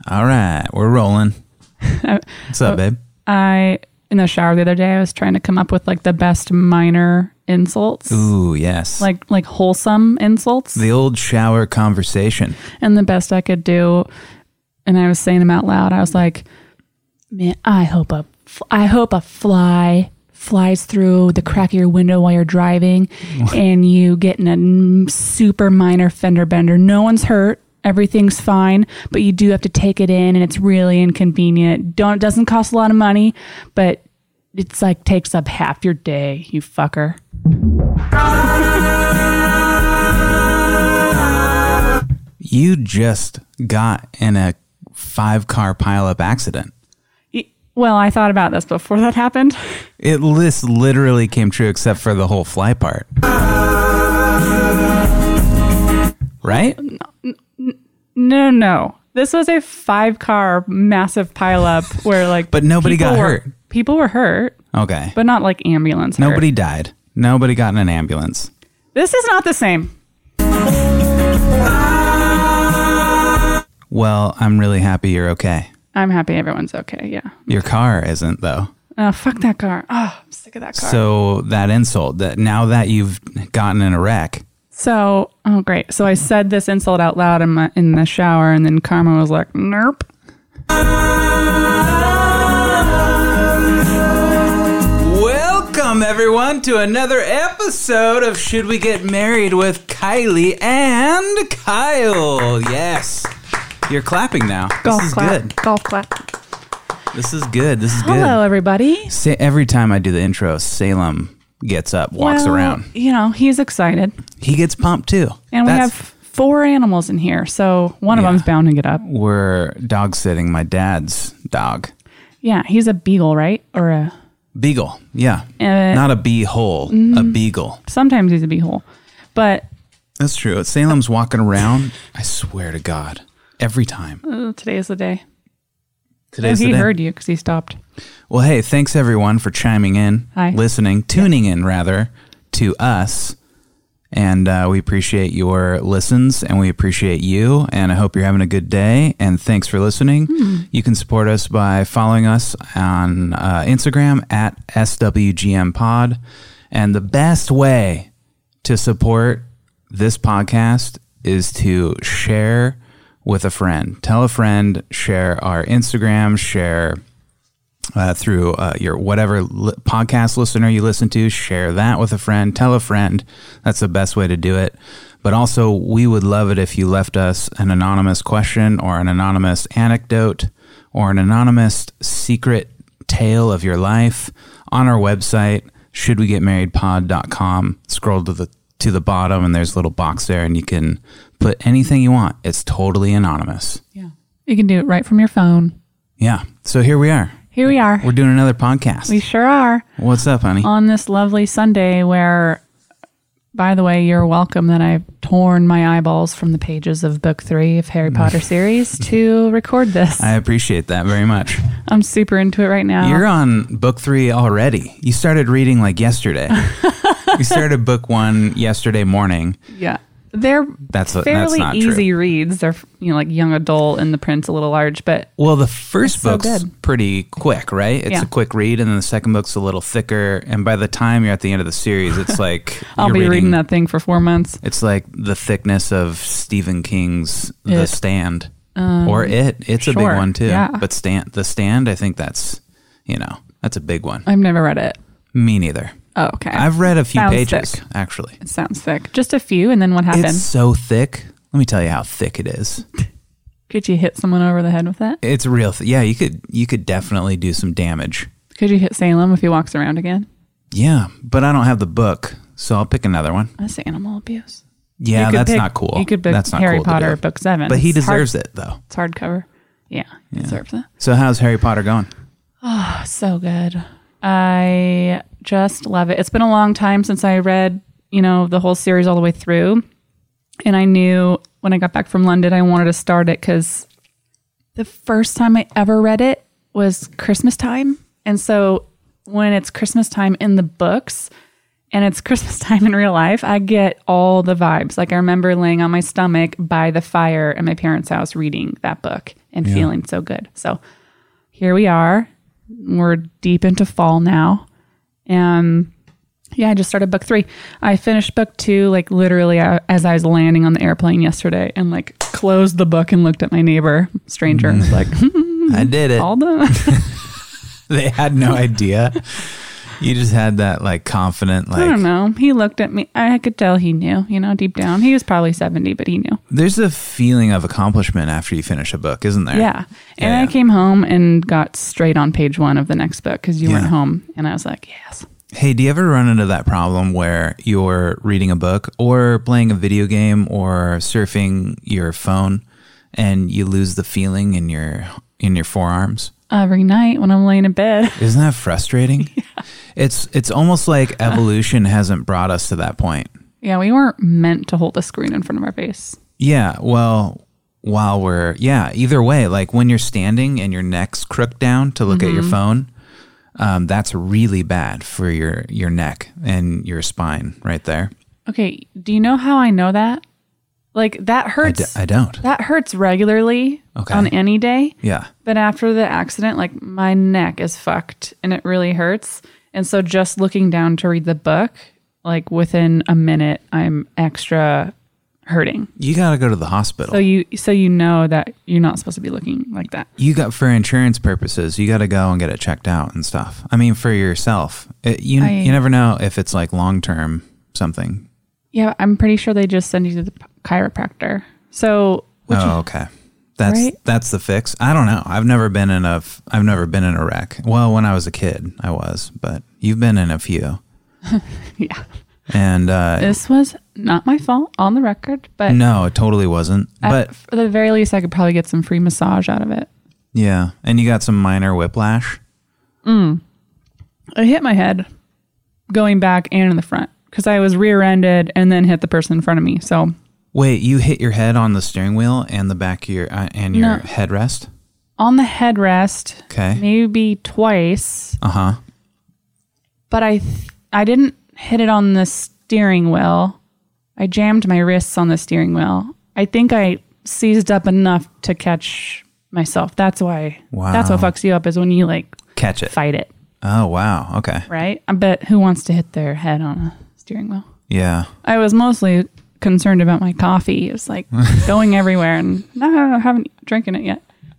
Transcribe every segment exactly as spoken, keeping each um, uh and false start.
All right, we're rolling. What's up, babe? I, in the shower the other day, I was trying to come up with like the best minor insults. Ooh, yes. Like like wholesome insults. The old shower conversation. And the best I could do, and I was saying them out loud, I was like, man, I hope a, I hope a fly flies through the crack of your window while you're driving and you get in a super minor fender bender. No one's hurt. Everything's fine, but you do have to take it in and it's really inconvenient. Don't, it doesn't cost a lot of money, but it's like takes up half your day, you fucker. You just got in a five car pileup accident. Well, I thought about this before that happened. It this literally came true except for the whole fly part. Right? No, no, no. This was a five-car massive pileup where, like, but nobody got were, hurt. People were hurt. Okay, but not like ambulance. Nobody hurt. died. Nobody got in an ambulance. This is not the same. Well, I'm really happy you're okay. I'm happy everyone's okay. Yeah. Your car isn't though. Oh, fuck that car. Oh, I'm sick of that car. So that insult that now that you've gotten in a wreck. So, oh, great. So I said this insult out loud in, my, in the shower, and then Karma was like, nope. Welcome, everyone, to another episode of Should We Get Married with Kylie and Kyle. Yes. You're clapping now. Golf this is clap. good. Golf clap. This is good. This is good. Hello, everybody. Say, every time I do the intro, Salem gets up, walks well, around. You know, he's excited. He gets pumped too. And That's, we have four animals in here, so one yeah, of them's bound to get up. We're dog sitting my dad's dog. Yeah, he's a beagle, right? Or a... Beagle, yeah. Uh, Not a beehole, mm-hmm. a beagle. Sometimes he's a beehole. But... That's true. Salem's walking around, I swear to God, every time. Uh, today is the day. Today's he the day. heard you because he stopped. Well, hey, thanks everyone for chiming in, Hi. listening, tuning in rather, to us. And uh, we appreciate your listens and we appreciate you. And I hope you're having a good day. And thanks for listening. Hmm. You can support us by following us on uh, Instagram at S W G M Pod. And the best way to support this podcast is to share with a friend. Tell a friend, share our Instagram, share uh, through uh, your whatever li- podcast listener you listen to, share that with a friend. Tell a friend. That's the best way to do it. But also, we would love it if you left us an anonymous question or an anonymous anecdote or an anonymous secret tale of your life on our website, should we get married pod dot com. Scroll to the to the bottom and there's a little box there and you can put anything you want. It's totally anonymous. Yeah. You can do it right from your phone. Yeah. So here we are. Here we are. We're doing another podcast. We sure are. What's up, honey? On this lovely Sunday where, by the way, you're welcome that I've torn my eyeballs from the pages of book three of Harry Potter series to record this. I appreciate that very much. I'm super into it right now. You're on book three already. You started reading like yesterday. You started book one yesterday morning. Yeah. They're that's a, fairly that's not easy true. reads. They're, you know, like young adult and the print's a little large, but well, the first book's so pretty quick, right? It's yeah. a quick read, and then the second book's a little thicker. And by the time you're at the end of the series, it's like I'll be reading, reading that thing for four months. It's like the thickness of Stephen King's The it. Stand, um, or It. It's sure. a big one too. Yeah. But Stand, The Stand, I think that's you know that's a big one. I've never read it. Me neither. Oh, okay. I've read a few Sounds pages, thick. actually. It sounds thick. Just a few, and then what happened? It's so thick. Let me tell you how thick it is. Could you hit someone over the head with that? It's real. Th- yeah, you could you could definitely do some damage. Could you hit Salem if he walks around again? Yeah, but I don't have the book, so I'll pick another one. That's animal abuse. Yeah, that's pick, not cool. You could pick that's not Harry cool Potter book seven. But he It's deserves hard, it, though. It's hardcover. Yeah, he yeah. deserves it. So how's Harry Potter going? Oh, so good. I just love it. It's been a long time since I read, you know, the whole series all the way through. And I knew when I got back from London, I wanted to start it because the first time I ever read it was Christmas time. And so when it's Christmas time in the books and it's Christmas time in real life, I get all the vibes. Like I remember laying on my stomach by the fire at my parents' house reading that book and Yeah. feeling so good. So here we are. We're deep into fall now. And yeah, I just started book three. I finished book two, like literally uh, as I was landing on the airplane yesterday, and like closed the book and looked at my neighbor, stranger, and was like, I did it. all done. They had no idea. You just had that like confident, like, I don't know. He looked at me. I could tell he knew, you know, deep down. He was probably seventy, but he knew. there's a feeling of accomplishment after you finish a book, isn't there? Yeah. And Yeah, I yeah. came home and got straight on page one of the next book because you Yeah. weren't home. And I was like, yes. Hey, do you ever run into that problem where you're reading a book or playing a video game or surfing your phone and you lose the feeling in your in your forearms? Every night when I'm laying in bed. Isn't that frustrating? yeah. It's it's almost like evolution hasn't brought us to that point. Yeah, we weren't meant to hold a screen in front of our face. Yeah, well, while we're yeah, either way, like when you're standing and your neck's crooked down to look at your phone, um, that's really bad for your your neck and your spine right there. Okay, do you know how I know that? Like that I, hurts. d- I don't. that hurts regularly Okay. on any day. Yeah. But after the accident, like my neck is fucked and it really hurts. And so just looking down to read the book, like within a minute, I'm extra hurting. You got to go to the hospital. So you so you know that you're not supposed to be looking like that. You got, for insurance purposes, you got to go and get it checked out and stuff. I mean, for yourself, it, you I- you never know if it's like long term something. Yeah, I'm pretty sure they just send you to the chiropractor. So which Oh, okay. That's Right? that's the fix. I don't know. I've never been in a f- I've never been in a wreck. Well, when I was a kid, I was, but you've been in a few. yeah. And uh, This was not my fault on the record, but no, it totally wasn't. at But for the very least I could probably get some free massage out of it. yeah, and you got some minor whiplash. I hit my head going back and in the front because I was rear-ended and then hit the person in front of me. So Wait, you hit your head on the steering wheel and the back of your uh, and your No. headrest? on the headrest, Okay. maybe twice, Uh huh. but I th- I didn't hit it on the steering wheel. I jammed my wrists on the steering wheel. I think I seized up enough to catch myself. That's why. Wow. That's what fucks you up is when you like Catch it. fight it, Oh wow. Okay. right? I bet who wants to hit their head on a steering wheel? Yeah. I was mostly concerned about my coffee. It was like going everywhere, and no, I haven't drinking it yet.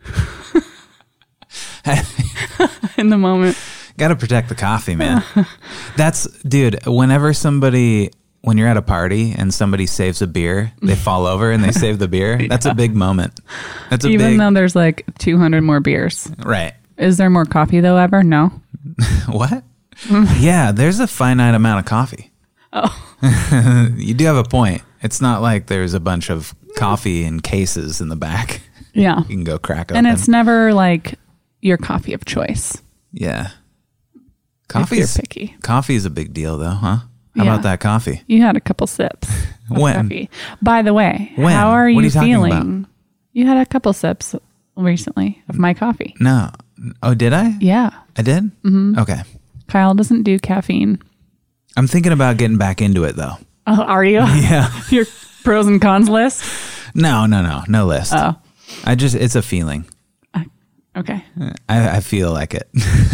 In the moment, Got to protect the coffee, man. That's, dude, whenever somebody, when you're at a party and somebody saves a beer, they fall over and they save the beer. That's a big moment. That's a even big, though there's like two hundred more beers. right. Is there more coffee though ever? No. What? Yeah, there's a finite amount of coffee. Oh, You do have a point. It's not like there's a bunch of coffee in cases in the back. yeah. You can go crack open. And it's never like your coffee of choice. yeah. If you're Coffee's, picky. coffee is a big deal though, huh? How Yeah. about that coffee? You had a couple sips of When? coffee. By the way, When? how are What you, are you talking feeling? about? You had a couple sips recently of my coffee. No. Oh, did I? Yeah. I did? Mm-hmm. Okay. Kyle doesn't do caffeine. I'm thinking about getting back into it though. Oh, are you? Yeah. Your pros and cons list? No, no, no. No list. Oh, I just, it's a feeling. okay. I, I feel like it.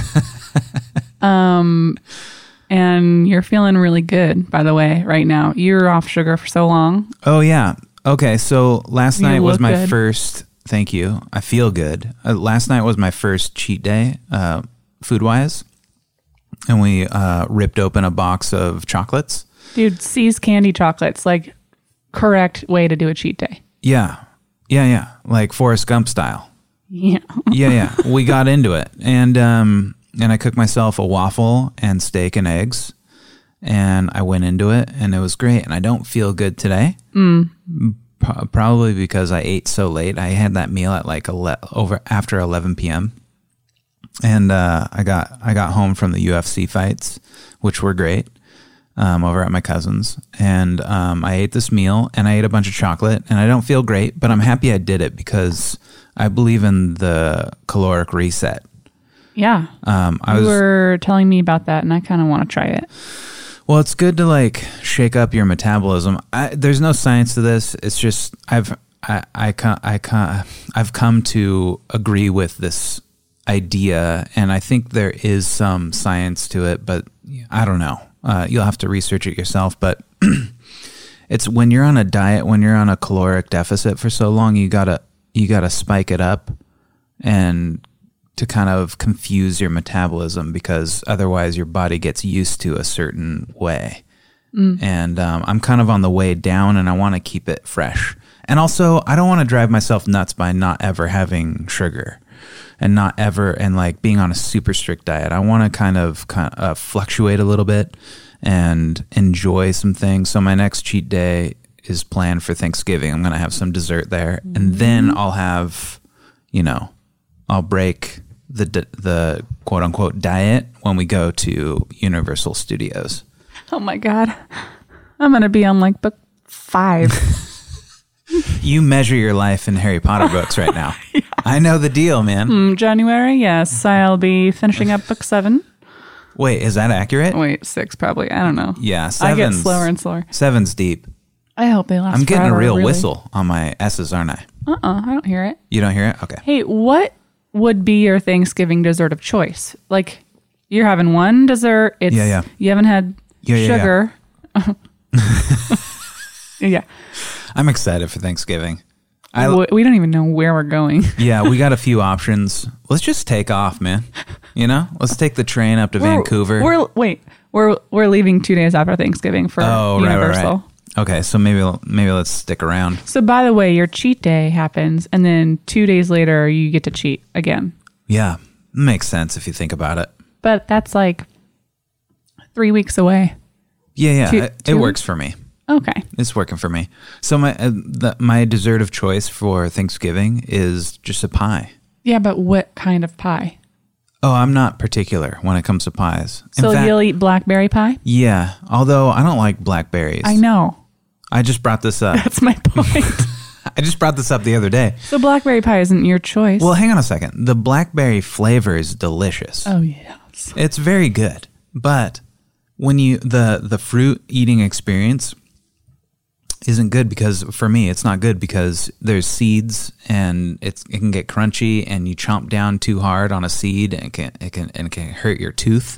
And you're feeling really good, by the way, right now. You're off sugar for so long. Oh, yeah. Okay. So last You night was look my good. first, thank you. I feel good. Uh, last night was my first cheat day, uh, food wise. And we uh, ripped open a box of chocolates. Dude, C's candy chocolates, like correct way to do a cheat day. Yeah. Yeah. Yeah. Like Forrest Gump style. Yeah. Yeah. Yeah. We got into it. And, um, and I cooked myself a waffle and steak and eggs. And I went into it and it was great. And I don't feel good today. Mm. Pro- probably because I ate so late. I had that meal at like ele- over after eleven p.m. And uh, I got I got home from the U F C fights, which were great, um, over at my cousin's. And um, I ate this meal and I ate a bunch of chocolate. And I don't feel great, but I'm happy I did it because I believe in the caloric reset. Yeah. Um, I You was were telling me about that, and I kind of want to try it. Well, it's good to like shake up your metabolism. I, there's no science to this. It's just I've I I ca- I ca- I've come to agree with this idea, and I think there is some science to it, but I don't know. Uh, you'll have to research it yourself. But it's when you're on a diet, when you're on a caloric deficit for so long, you gotta you gotta spike it up, and to kind of confuse your metabolism, because otherwise your body gets used to a certain way. Mm. And um, I'm kind of on the way down, and I want to keep it fresh. And also, I don't want to drive myself nuts by not ever having sugar and not ever, and like being on a super strict diet. I want to kind of, kind of uh, fluctuate a little bit and enjoy some things. So my next cheat day is planned for Thanksgiving. I'm going to have some dessert there. Mm. And then I'll have, you know, I'll break the the quote unquote diet when we go to Universal Studios. Oh my God. I'm going to be on like book five. You measure your life in Harry Potter books right now. Yeah. I know the deal, man. Mm, January, yes. I'll be finishing up book seven. Wait, is that accurate? Wait, six probably. I don't know. Yeah, I get slower and slower. Seven's deep. I hope they last I'm getting forever, a real really. whistle on my S's, aren't I? Uh-uh, I don't hear it. You don't hear it? Okay. Hey, what would be your Thanksgiving dessert of choice? Like, you're having one dessert. It's, yeah, yeah. You haven't had yeah, yeah, sugar. Yeah. yeah. I'm excited for Thanksgiving. I, we don't even know where we're going. Yeah, we got a few options. Let's just take off, man. You know, let's take the train up to we're, Vancouver. We're wait, we're we're leaving two days after Thanksgiving for oh, Universal. Right, right, right. Okay, so maybe maybe let's stick around. So by the way, your cheat day happens, and then two days later you get to cheat again. Yeah, makes sense if you think about it. But that's like three weeks away. Yeah, yeah, two, it, it works for me. Okay, it's working for me. So my uh, the, my dessert of choice for Thanksgiving is just a pie. Yeah, but what kind of pie? Oh, I'm not particular when it comes to pies. In so fact, you'll eat blackberry pie? Yeah, although I don't like blackberries. I know. I just brought this up. That's my point. I just brought this up the other day. So blackberry pie isn't your choice. Well, hang on a second. The blackberry flavor is delicious. Oh, yes. It's very good. But when you the the fruit eating experience isn't good, because for me it's not good because there's seeds, and it's it can get crunchy, and you chomp down too hard on a seed, and it can it can and it can hurt your tooth.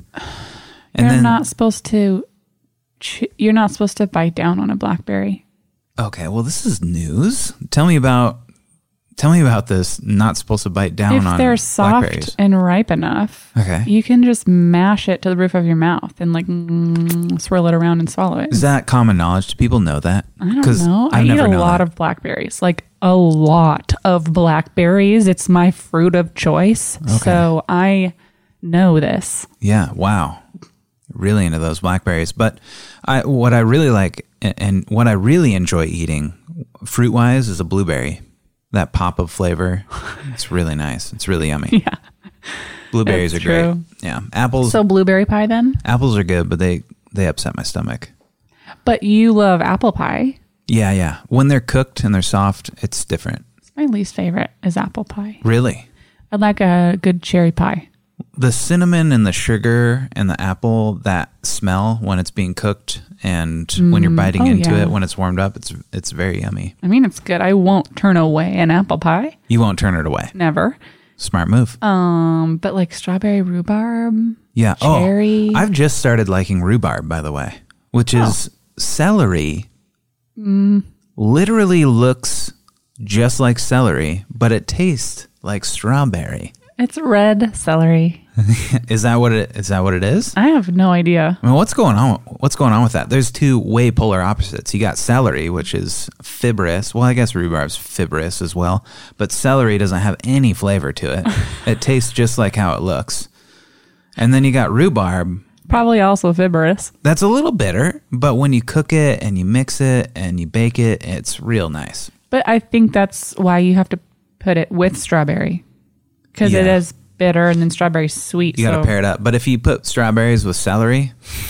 And you're then, not supposed to you're not supposed to bite down on a blackberry. Okay, well, this is news. Tell me about tell me about this. Not supposed to bite down if on they're soft and ripe enough. Okay, you can just mash it to the roof of your mouth and like mm, swirl it around and swallow it. Is that common knowledge? Do people know that? I don't know. I've I eat a lot that. of blackberries, like a lot of blackberries. It's my fruit of choice. Okay. So I know this. Yeah. Wow. Really into those blackberries. But I, what I really like and, and what I really enjoy eating fruit wise is a blueberry. That pop of flavor. It's really nice. It's really yummy. Yeah. Blueberries That's are great. true. Yeah. Apples. So blueberry pie then? Apples are good, but they, they upset my stomach. But you love apple pie. Yeah, yeah. When they're cooked and they're soft, it's different. My least favorite is apple pie. Really? I like a good cherry pie. The cinnamon and the sugar and the apple, that smell when it's being cooked and mm. when you're biting oh, into yeah. it, when it's warmed up, it's it's very yummy. I mean, it's good. I won't turn away an apple pie. You won't turn it away. Never. Smart move. Um, but like strawberry rhubarb. Yeah. Cherry. Oh, I've just started liking rhubarb, by the way, which oh. is celery. Mm. Literally looks just like celery, but it tastes like strawberry. It's red celery. Is that what it is? That what it is? I have no idea. I mean, what's going on? What's going on with that? There's two way polar opposites. You got celery, which is fibrous. Well, I guess rhubarb's fibrous as well, but celery doesn't have any flavor to it. It tastes just like how it looks. And then you got rhubarb. Probably also fibrous. That's a little bitter, but when you cook it and you mix it and you bake it, it's real nice. But I think that's why you have to put it with strawberry. Because yeah. it is bitter and then strawberry sweet. You got to so. pair it up. But if you put strawberries with celery,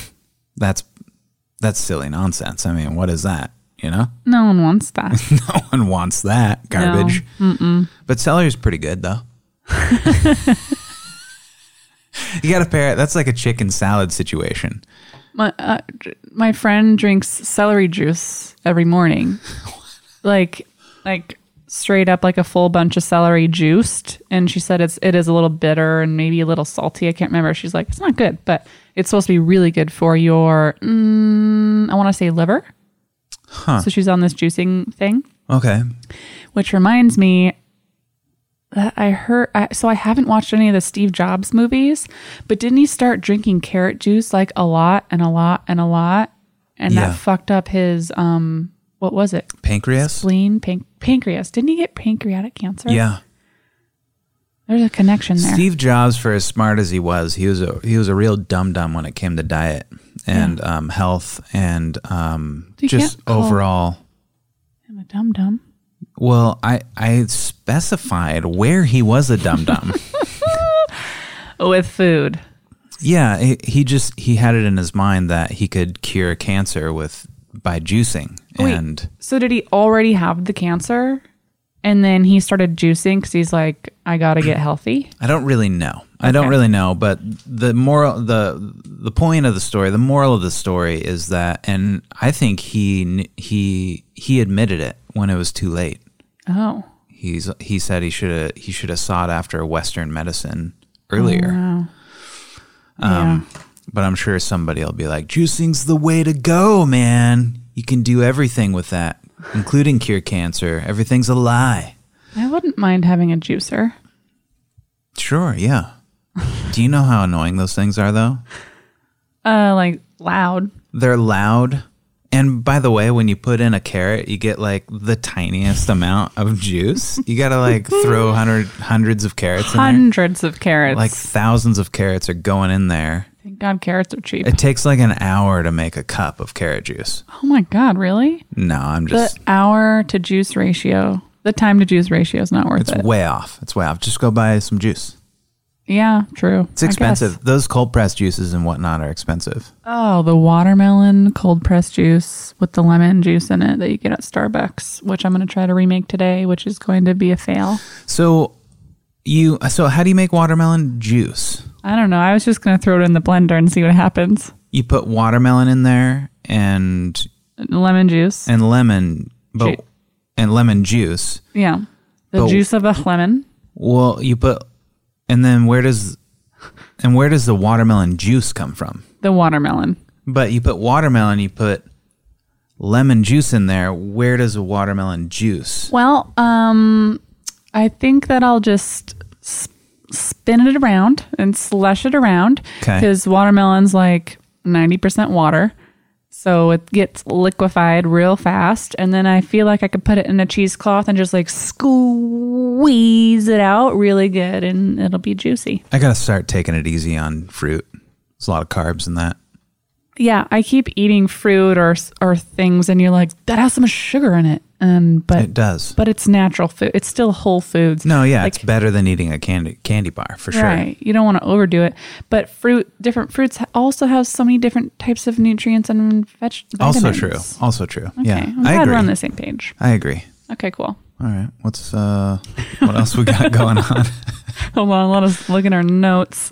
that's that's silly nonsense. I mean, what is that? You know? No one wants that. No one wants that garbage. No. Mm-mm. But celery's pretty good, though. You got to pair it. That's like a chicken salad situation. My uh, my friend drinks celery juice every morning, like like straight up like a full bunch of celery juiced, and she said it's it is a little bitter and maybe a little salty. I can't remember. She's like, it's not good, but it's supposed to be really good for your mm, I want to say liver. Huh. So she's on this juicing thing. Okay. Which reminds me that I heard, I, so I haven't watched any of the Steve Jobs movies, but didn't he start drinking carrot juice like a lot and a lot and a lot? And Yeah. that fucked up his, um, what was it? Pancreas? Spleen, pan- pancreas. Didn't he get pancreatic cancer? Yeah. There's a connection there. Steve Jobs, for as smart as he was, he was a he was a real dum dum when it came to diet and Yeah. um, health and um, You just can't call- overall. I'm a dum dum. Well, I I specified where he was a dum dum. With food. Yeah, he, he just he had it in his mind that he could cure cancer with by juicing. Wait. And So did he already have the cancer? And then he started juicing because he's like, I got to get healthy. I don't really know. I don't Okay. really know, but the moral, the the point of the story, the moral of the story is that, and I think he he he admitted it when it was too late. Oh. He's he said he should have he should have sought after Western medicine earlier. Wow. Um, but I'm sure somebody will be like, juicing's the way to go, man. You can do everything with that, including cure cancer. Everything's a lie. I wouldn't mind having a juicer. Sure, yeah. Do you know how annoying those things are, though? Uh, like loud. They're loud. And by the way, when you put in a carrot, you get like the tiniest amount of juice. You got to like throw hundred, hundreds of carrots in there. Hundreds of carrots. Like thousands of carrots are going in there. Thank God carrots are cheap. It takes like an hour to make a cup of carrot juice. Oh my God, really? No, I'm The just, hour to juice ratio, the time to juice ratio is not worth it's it. way off. It's way off. Just go buy some juice. Yeah, true. It's I expensive. guess. Those cold pressed juices and whatnot are expensive. Oh, the watermelon cold pressed juice with the lemon juice in it that you get at Starbucks, which I'm going to try to remake today, which is going to be a fail. So you, so how do you make watermelon juice? I don't know. I was just going to throw it in the blender and see what happens. You put watermelon in there and Lemon juice. and lemon, but Ju- and lemon juice. Yeah. The But- juice of a lemon. Well, you put, and then where does, and where does the watermelon juice come from? The watermelon. But you put watermelon, you put lemon juice in there. Where does the watermelon juice? Well, um, I think that I'll just s- spin it around and slush it around Okay. because watermelon's like ninety percent water. So it gets liquefied real fast. And then I feel like I could put it in a cheesecloth and just like squeeze it out really good and it'll be juicy. I gotta start taking it easy on fruit. There's a lot of carbs in that. Yeah, I keep eating fruit or or things and you're like, that has so much sugar in it. And but It does. but it's natural food. It's still whole foods. No, yeah, Like- it's better than eating a candy candy bar for sure. Right. You don't want to overdo it. But fruit, different fruits ha- also have so many different types of nutrients and veg- vitamins. Also true. Also true. Okay. Yeah, I'm I glad agree. we're on the same page. I agree. Okay, cool. All right. What's uh, what else we got going on? Hold on. Let us look at our notes.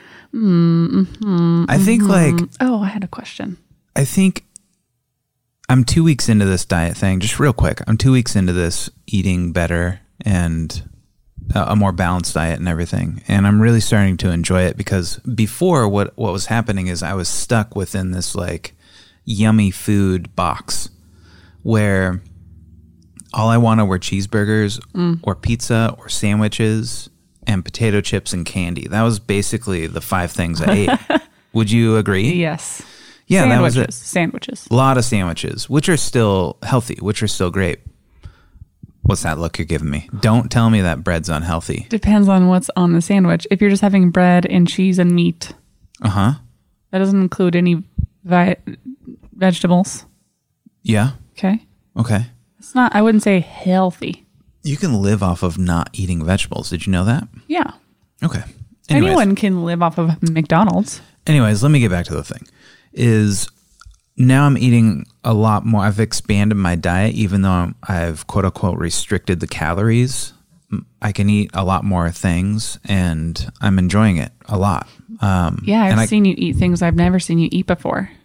Mm-hmm. I think like Oh, I had a question. I think I'm two weeks into this diet thing. Just real quick, I'm two weeks into this eating better and a a more balanced diet and everything, and I'm really starting to enjoy it because before what what was happening is I was stuck within this like yummy food box where all I wanted were cheeseburgers or pizza or sandwiches and potato chips and candy. That was basically the five things I ate. Would you agree? Yes. Yeah, that was Sandwiches. it. Sandwiches. A lot of sandwiches, which are still healthy, which are still great. What's that look you're giving me? Don't tell me that bread's unhealthy. Depends on what's on the sandwich. If you're just having bread and cheese and meat, Uh huh. that doesn't include any vi- vegetables. Yeah. Okay. Okay. It's not, I wouldn't say healthy. You can live off of not eating vegetables. Did you know that? Yeah. Okay. Anyways, Anyone can live off of McDonald's. anyways, let me get back to the thing. Is now I'm eating a lot more. I've expanded my diet, even though I'm, I've quote unquote restricted the calories. I can eat a lot more things, and I'm enjoying it a lot. Um, Yeah, I've and I, seen you eat things I've never seen you eat before.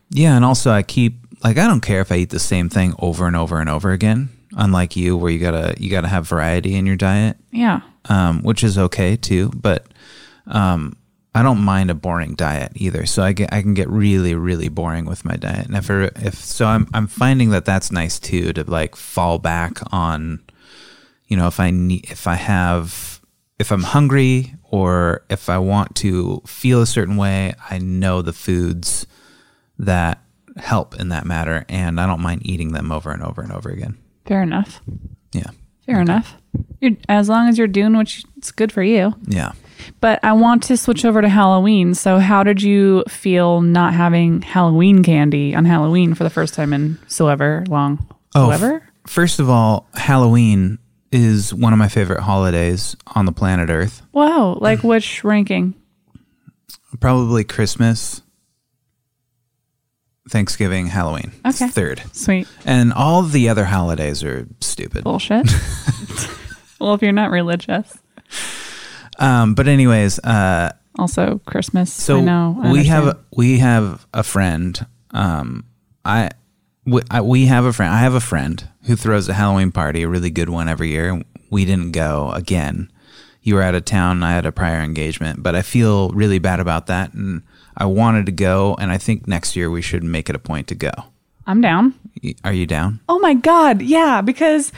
Yeah, and also I keep like I don't care if I eat the same thing over and over and over again. Unlike you, where you gotta you gotta have variety in your diet. Yeah, um, which is okay too. But um, I don't mind a boring diet either. So I get I can get really really boring with my diet. And if I- if so, I'm I'm finding that that's nice too to like fall back on. You know, if I need if I have if I'm hungry or if I want to feel a certain way, I know the foods that help in that matter, and I don't mind eating them over and over and over again. fair enough. Yeah. Fair enough. You're, as long as you're doing what's good for you. Yeah. But I want to switch over to Halloween. So how did you feel not having Halloween candy on Halloween for the first time in so ever long? Oh, So ever? f- first of all, Halloween is one of my favorite holidays on the planet Earth. Wow. Like which ranking? Probably Christmas, Thanksgiving, Halloween. It's Okay. third. Sweet. And all the other holidays are stupid. Bullshit. Well, if you're not religious. Um, but anyways, uh, Also Christmas. so I know. I we have understand. a, we have a friend. Um, I we, I we have a friend. I have a friend who throws a Halloween party, a really good one every year. We didn't go again. You were out of town. And I had a prior engagement, but I feel really bad about that, and I wanted to go. And I think next year we should make it a point to go. I'm down. Y- Are you down? Oh my God. Yeah. Because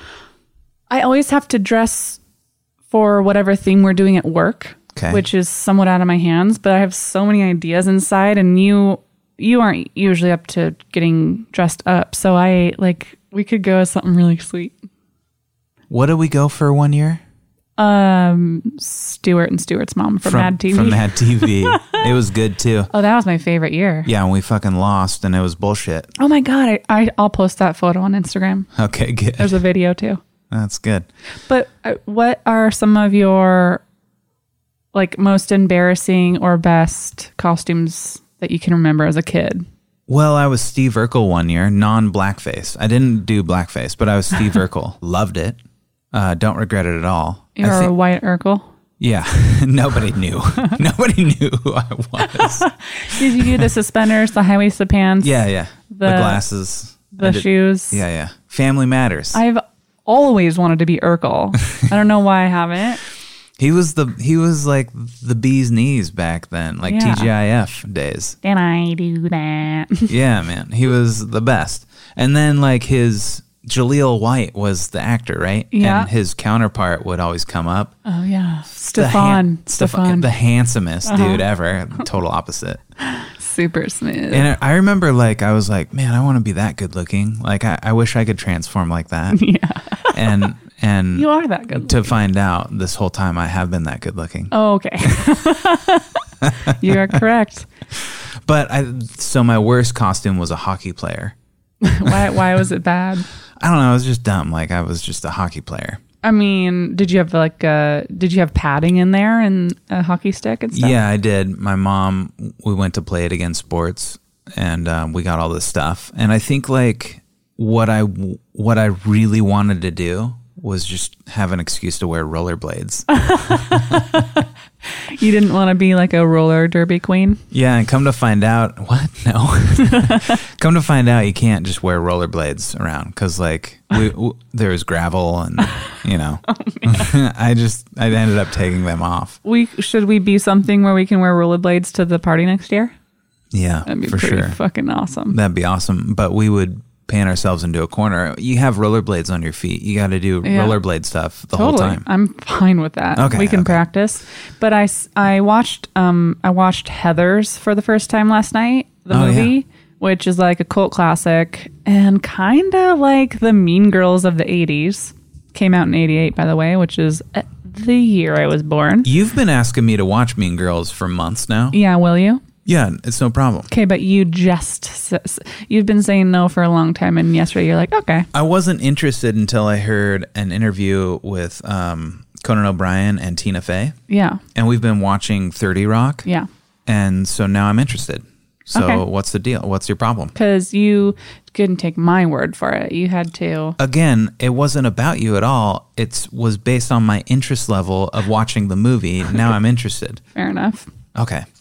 I always have to dress for whatever thing we're doing at work, Okay. which is somewhat out of my hands, but I have so many ideas inside, and you, you aren't usually up to getting dressed up. So I like, we could go as something really sweet. What did we go for one year? Um, Stuart and Stuart's mom from, Mad T V. From Mad T V. It was good too. Oh, that was my favorite year. Yeah, and we fucking lost, and it was bullshit. Oh my God. I, I, I'll post that photo on Instagram. Okay, good. There's a video too. That's good. But uh, what are some of your like most embarrassing or best costumes that you can remember as a kid? Well, I was Steve Urkel one year, non-blackface. I didn't do blackface, but I was Steve Urkel. Loved it. Uh, don't regret it at all. I You're a think- Wyatt Urkel. yeah, nobody knew. Nobody knew who I was. Did you do the suspenders, the high-waisted pants, Yeah, yeah. The, The- glasses. the I did- shoes? Yeah, yeah. Family Matters. I've always wanted to be Urkel. I don't know why I haven't. he was the he was like the bee's knees back then, like Yeah. T G I F days. Did I do that? Yeah, man. He was the best. And then like his Jaleel White was the actor, right? Yeah. And his counterpart would always come up. Oh yeah, The han- Stefan. Stefan, Stefan. the handsomest Uh-huh. dude ever. Total opposite. Super smooth. And I remember, like, I was like, man, I want to be that good looking. Like, I, I wish I could transform like that. Yeah. And and You are that good. to find out this whole time, I have been that good looking. Oh, okay. You are correct. But I, so my worst costume was a hockey player. Why? Why was it bad? I don't know. I was just dumb. Like, I was just a hockey player. I mean, did you have like uh did you have padding in there and a hockey stick and stuff? Yeah, I did. My mom, we went to play it against sports, and um, we got all this stuff. And I think like what I what I really wanted to do was just have an excuse to wear rollerblades. You didn't want to be like a roller derby queen? Yeah, and come to find out, what? No. Come to find out, you can't just wear rollerblades around because like we, w- there's gravel and you know. Oh, I just I ended up taking them off. We should we be something where we can wear rollerblades to the party next year? Yeah, That'd be for pretty sure. fucking awesome. That'd be awesome. But we would paint ourselves into a corner. You have rollerblades on your feet. You got to do Yeah. rollerblade stuff the Totally. whole time. I'm fine with that. Okay, we can okay. practice. But I, s- I watched um I watched Heathers for the first time last night, the Oh, movie, yeah. which is like a cult classic and kind of like the Mean Girls of the eighties. Came out in eighty-eight, by the way, which is uh, the year I was born. You've been asking me to watch Mean Girls for months now. Yeah, will you? Yeah, it's no problem. Okay, but you just s- s- you've been saying no for a long time, and yesterday you're like, okay, I wasn't interested until I heard an interview with um, Conan O'Brien and Tina Fey. yeah, And we've been watching thirty Rock. yeah, And so now I'm interested. So Okay. what's the deal? What's your problem? because you couldn't take my word for it. You had to. Again, it wasn't about you at all. It was based on my interest level of watching the movie. Now I'm interested. Fair enough. Okay.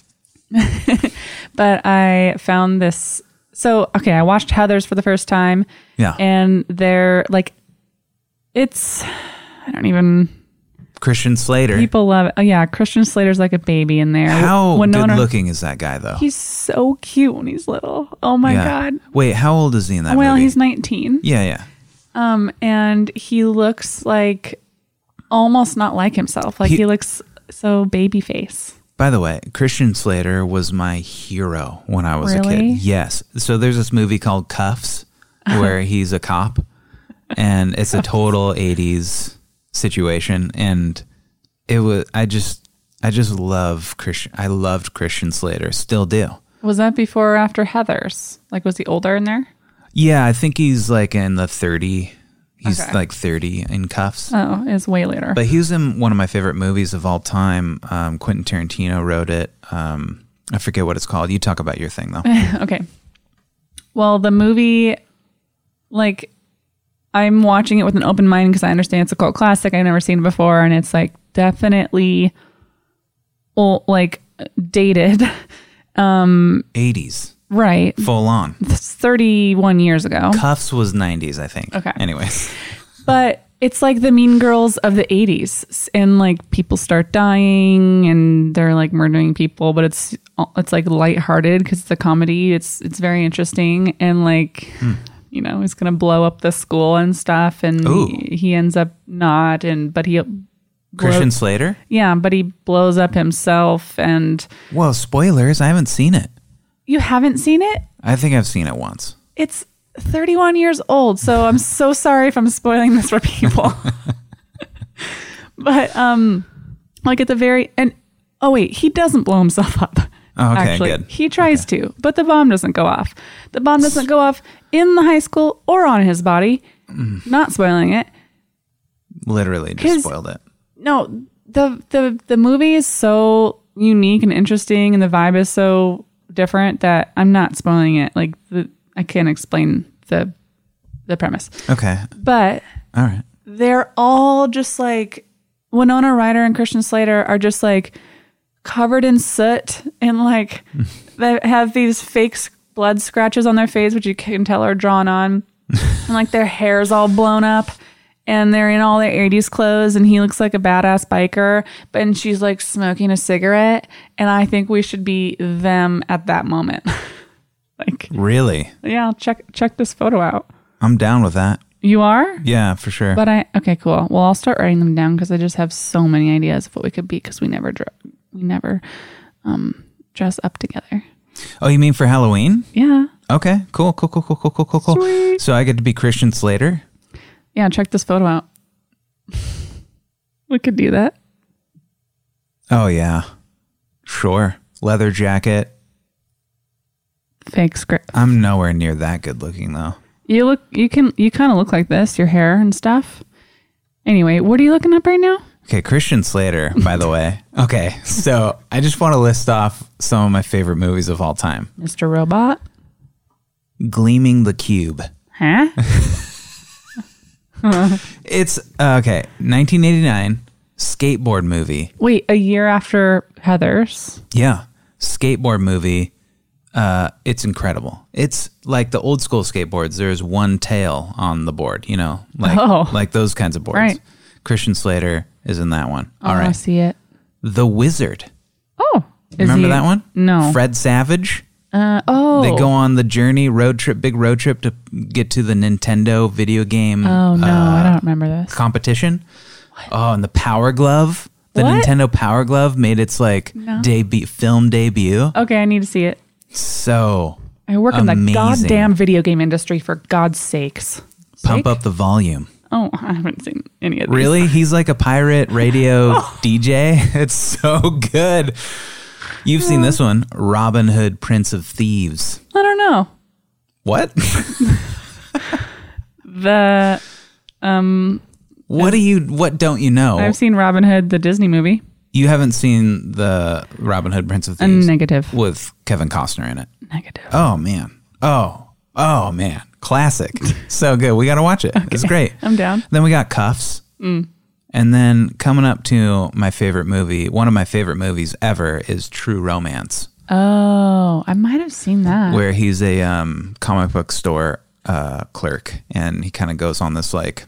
But I found this. So, okay, I watched Heathers for the first time. Yeah. And they're like, it's, I don't even. Christian Slater. People love it. Oh, yeah. Christian Slater's like a baby in there. How Winona, good looking is that guy, though? He's so cute when he's little. Oh, my yeah. God. Wait, how old is he in that well, movie? he's nineteen. Yeah, yeah. Um, and he looks like almost not like himself. Like he, he looks so baby face. By the way, Christian Slater was my hero when I was really? a kid. Yes. So there's this movie called Cuffs where he's a cop and it's a total eighties situation. And it was, I just, I just love Christian. I loved Christian Slater. Still do. Was that before or after Heathers? Like, was he older in there? Yeah. I think he's like in the thirty. He's okay. like thirty in Cuffs. Oh, it's way later. But he was in one of my favorite movies of all time. Um, Quentin Tarantino wrote it. Um, I forget what it's called. You talk about your thing, though. Okay. Well, the movie, like, I'm watching it with an open mind because I understand it's a cult classic. I've never seen it before. And it's, like, definitely, old, like, dated. Um, eighties. Right. Full on. It's thirty-one years ago. Cuffs was nineties, I think. Okay. Anyways. But it's like the Mean Girls of the eighties. And like people start dying and they're like murdering people, but it's it's like lighthearted because it's a comedy. It's it's very interesting. And like, hmm. you know, he's going to blow up the school and stuff. And he, he ends up not. And but he Christian Slater? Yeah, but he blows up himself. And well, spoilers. I haven't seen it. You haven't seen it? I think I've seen it once. It's thirty-one years old, so I'm so sorry if I'm spoiling this for people. But um, like at the very and oh wait, he doesn't blow himself up. Oh, okay, actually, good. He tries okay. to, but the bomb doesn't go off. The bomb doesn't go off in the high school or on his body. Mm. Not spoiling it. Literally just spoiled it. No, the the the movie is so unique and interesting, and the vibe is so different that I'm not spoiling it. Like the, I can't explain the the premise. Okay. But all right. They're all just like Winona Ryder and Christian Slater are just like covered in soot and like they have these fake blood scratches on their face, which you can tell are drawn on. And like their hair's all blown up. And they're in all their eighties clothes, and he looks like a badass biker, but and she's like smoking a cigarette. And I think we should be them at that moment. Like, really? Yeah, check check this photo out. I'm down with that. You are? Yeah, for sure. But I okay, cool. Well, I'll start writing them down because I just have so many ideas of what we could be because we never dr- we never um, dress up together. Oh, you mean for Halloween? Yeah. Okay. Cool. Cool. Cool. Cool. Cool. Cool. Cool. Cool. Sweet. So I get to be Christian Slater. Yeah, check this photo out. We could do that. Oh, yeah. Sure. Leather jacket. Fake script. I'm nowhere near that good looking, though. You look, you can, you kind of look like this, your hair and stuff. Anyway, what are you looking up right now? Okay, Christian Slater, by the way. Okay, so I just want to list off some of my favorite movies of all time. Mister Robot. Gleaming the Cube. Huh? It's uh, okay. nineteen eighty-nine skateboard movie. Wait, a year after Heathers. Yeah, skateboard movie. Uh, it's incredible. It's like the old school skateboards. There's one tail on the board. You know, like oh. like those kinds of boards. Right. Christian Slater is in that one. Oh, all right, I see it. The Wizard. Oh, is remember he, that one? No. Fred Savage. Uh, oh. They go on the journey, road trip, big road trip to get to the Nintendo video game. Oh, no, uh, I don't remember this. Competition. What? Oh, and the Power Glove. The what? Nintendo Power Glove made its like no. debut, film debut. Okay, I need to see it. So I work amazing. in the goddamn video game industry, for God's sakes. Pump Sake? up the volume. Oh, I haven't seen any of these. Really? He's like a pirate radio oh. D J. It's so good. You've seen this one, Robin Hood, Prince of Thieves. I don't know. What? the um. What do you? What don't you know? I've seen Robin Hood, the Disney movie. You haven't seen the Robin Hood, Prince of A Thieves? negative. With Kevin Costner in it. Negative. Oh man. Oh. Oh man. Classic. So good. We got to watch it. Okay. It's great. I'm down. Then we got Cuffs. Mm. And then coming up to my favorite movie, one of my favorite movies ever is True Romance. Oh, I might have seen that. where he's a um, comic book store uh, clerk, and he kind of goes on this like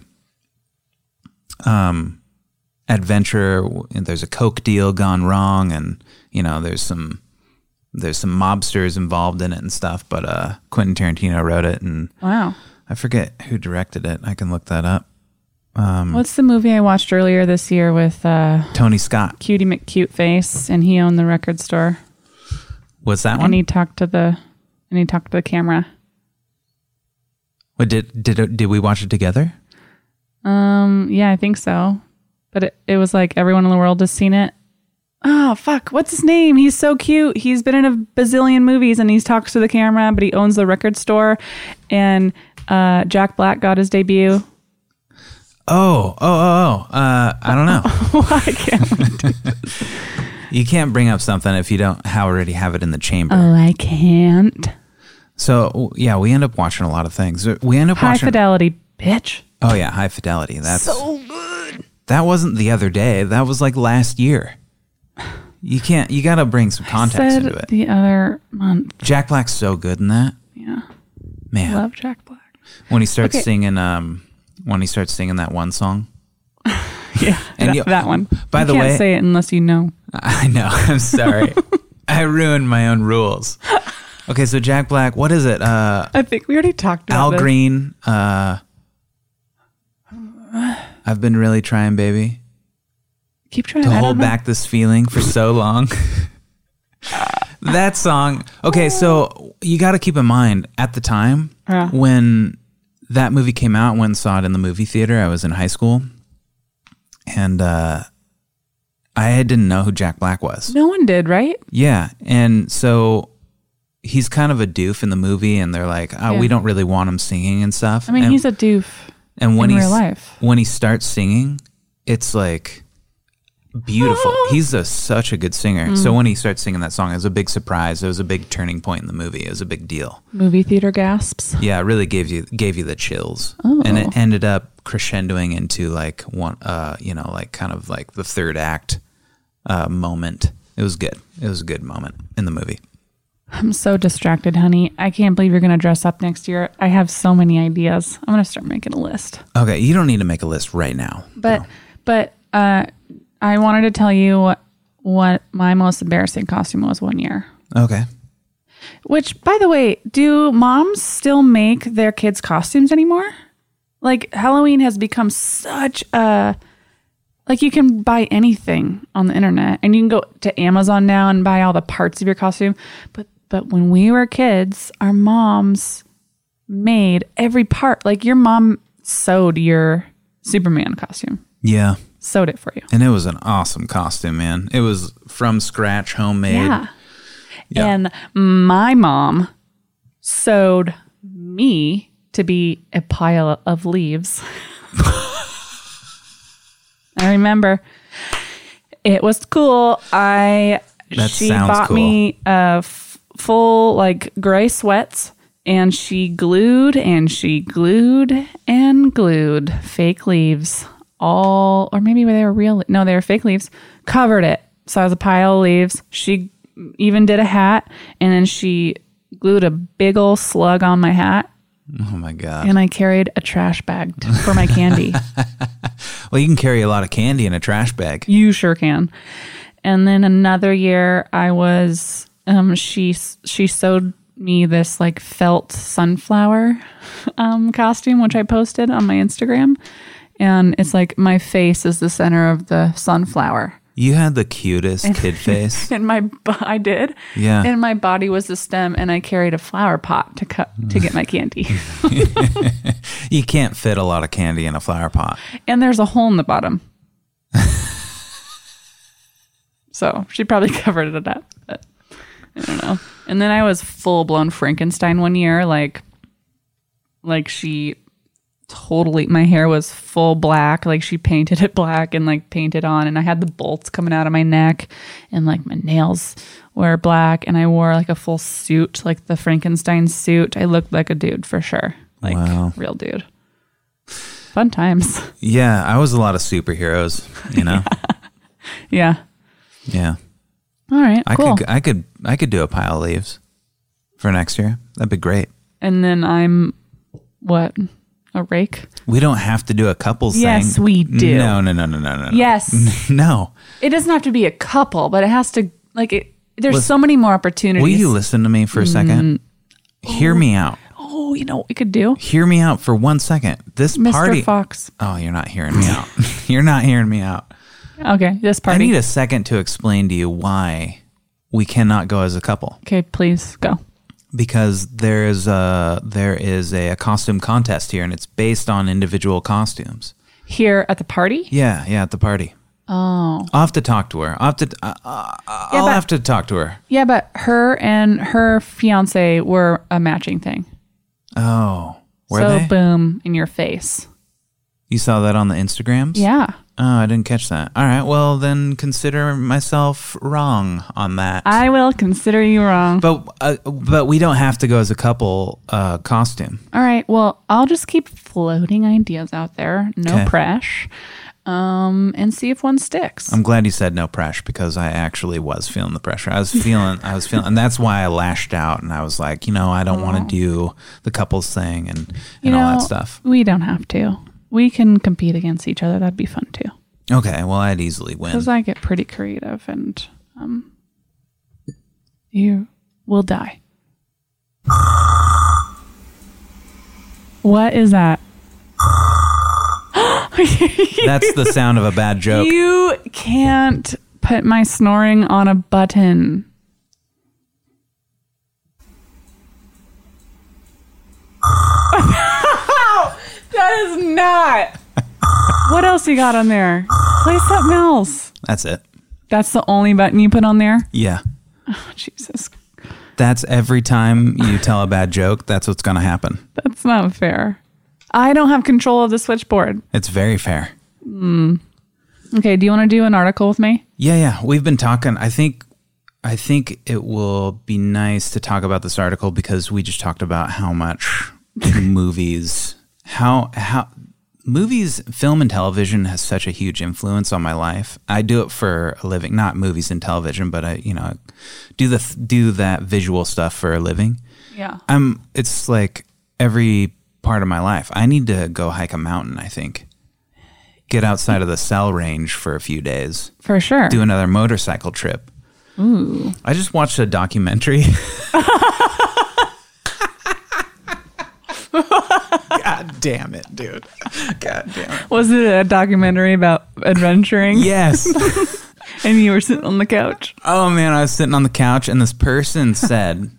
um, adventure. And there's a coke deal gone wrong, and you know there's some there's some mobsters involved in it and stuff. But uh, Quentin Tarantino wrote it, and Wow. I forget who directed it. I can look that up. Um, What's the movie I watched earlier this year with uh, Tony Scott. Cutie McCuteface, and he owned the record store, What's that one? and he talked to the and he talked to the camera. What, did did it, did we watch it together? Um, yeah, I think so. But it, it was like everyone in the world has seen it. Oh, fuck. What's his name? He's so cute. He's been in a bazillion movies and he talks to the camera, but he owns the record store. And uh, Jack Black got his debut. Oh, oh, oh, oh. Uh, I don't know. Why can't we do this? You can't bring up something if you don't already have it in the chamber. Oh, I can't. So, yeah, we end up watching a lot of things. We end up High watching... Fidelity, bitch. Oh, yeah, High Fidelity. That's So good. That wasn't the other day. That was like last year. You can't... You got to bring some context Said into it. the other month. Jack Black's so good in that. Yeah. Man. Love Jack Black. When he starts Okay. singing... um, When he starts singing that one song. Yeah, And that, you- that one. by you the can't way- say it unless you know. I know. I'm sorry. I ruined my own rules. Okay, so Jack Black, what is it? Uh, I think we already talked about Al this. Green. Uh, I've been really trying, baby, Keep trying to I hold don't know. back this feeling for so long. That song. Okay, so you got to keep in mind at the time Yeah. when that movie came out, went and saw it in the movie theater. I was in high school, and uh, I didn't know who Jack Black was. No one did, right? Yeah, and so he's kind of a doof in the movie, and they're like, oh, Yeah. we don't really want him singing and stuff. I mean, and, he's a doof and when in he's, real life. when he starts singing, it's like beautiful. He's a, such a good singer. Mm. So when he starts singing that song, it was a big surprise. It was a big turning point in the movie. It was a big deal. Movie theater gasps. Yeah, it really gave you gave you the chills, Oh. and it ended up crescendoing into like one, uh, you know, like kind of like the third act uh, moment. It was good. It was a good moment in the movie. I'm so distracted, honey. I can't believe you're going to dress up next year. I have so many ideas. I'm going to start making a list. Okay, you don't need to make a list right now. But No. but uh, I wanted to tell you what, what my most embarrassing costume was one year. Okay. Which, by the way, do moms still make their kids' costumes anymore? Like, Halloween has become such a... Like, you can buy anything on the internet, and you can go to Amazon now and buy all the parts of your costume. But but when we were kids, our moms made every part. Like, your mom sewed your Superman costume. Yeah. Sewed it for you. And it was an awesome costume, man. It was from scratch, homemade. Yeah. Yeah. And my mom sewed me to be a pile of leaves. I remember it was cool. I That she sounds bought cool. me a f- full like gray sweats, and she glued and she glued and glued fake leaves all, or maybe they were real. No, they were fake leaves. Covered it, so I was a pile of leaves. She even did a hat, and then she glued a big old slug on my hat, Oh, my God. and I carried a trash bag t- for my candy. Well, you can carry a lot of candy in a trash bag. You sure can. And then another year, I was um, she she sewed me this like felt sunflower um, costume, which I posted on my Instagram, and it's like my face is the center of the sunflower. You had the cutest kid face. And my bo- I did, Yeah. and my body was the stem, and I carried a flower pot to cut to get my candy. You can't fit a lot of candy in a flower pot. And there's a hole in the bottom. So she probably covered it up, but I don't know. And then I was full blown Frankenstein one year, like like she totally, my hair was full black, like she painted it black and like painted on, and I had the bolts coming out of my neck, and like my nails were black, and I wore like a full suit, like the Frankenstein suit. I looked like a dude for sure. Like Wow. real dude. Fun times. Yeah, I was a lot of superheroes, you know? Yeah. Yeah. All right, I cool. could I could I could do a pile of leaves for next year. That'd be great. And then I'm what? A rake? We don't have to do a couples thing. Yes, we do. No, no, no, no, no, no. Yes. No. It doesn't have to be a couple, but it has to like it. There's Listen, so many more opportunities. Will you listen to me for a second? Mm. Hear me out. Oh, you know what we could do? Hear me out for one second. This Mister party. Fox. Oh, you're not hearing me out. You're not hearing me out. Okay, this party. I need a second to explain to you why we cannot go as a couple. Okay, please go. Because there is a there is a, a costume contest here, and it's based on individual costumes. Here at the party? Yeah, yeah, at the party. Oh. I'll have to talk to her. I'll have to. Uh, uh, I'll but- have to talk to her. Yeah, but her and her fiance were a matching thing. Oh, were so they? boom, in your face. You saw that on the Instagrams? Yeah. Oh, I didn't catch that. All right, well then consider myself wrong on that. I will consider you wrong. But uh, but we don't have to go as a couple uh, costume. All right. Well, I'll just keep floating ideas out there. No Okay. pressure. Um, and see if one sticks. I'm glad you said no pressure because I actually was feeling the pressure. I was feeling, I was feeling, and that's why I lashed out and I was like, you know, I don't want to do the couples thing and, and you all know, that stuff. We don't have to. We can compete against each other. That'd be fun too. Okay, well, I'd easily win. Because I get pretty creative and um, you will die. What is that? That's the sound of a bad joke. You can't put my snoring on a button. That is not. What else you got on there? Play something else. That's it. That's the only button you put on there? Yeah. Oh, Jesus. That's every time you tell a bad joke, that's what's going to happen. That's not fair. I don't have control of the switchboard. It's very fair. Mm. Okay, do you want to do an article with me? Yeah, yeah. We've been talking. I think I think it will be nice to talk about this article because we just talked about how much movies how how movies, film and television has such a huge influence on my life. I do it for a living, not movies and television, but I, you know, do the do that visual stuff for a living. Yeah. I'm it's like every part of my life. I need to go hike a mountain, I think. Get outside of the cell range for a few days. For sure. Do another motorcycle trip. Ooh. I just watched a documentary. God damn it, dude. God damn it. Was it a documentary about adventuring? Yes. And you were sitting on the couch? Oh, man, I was sitting on the couch and this person said,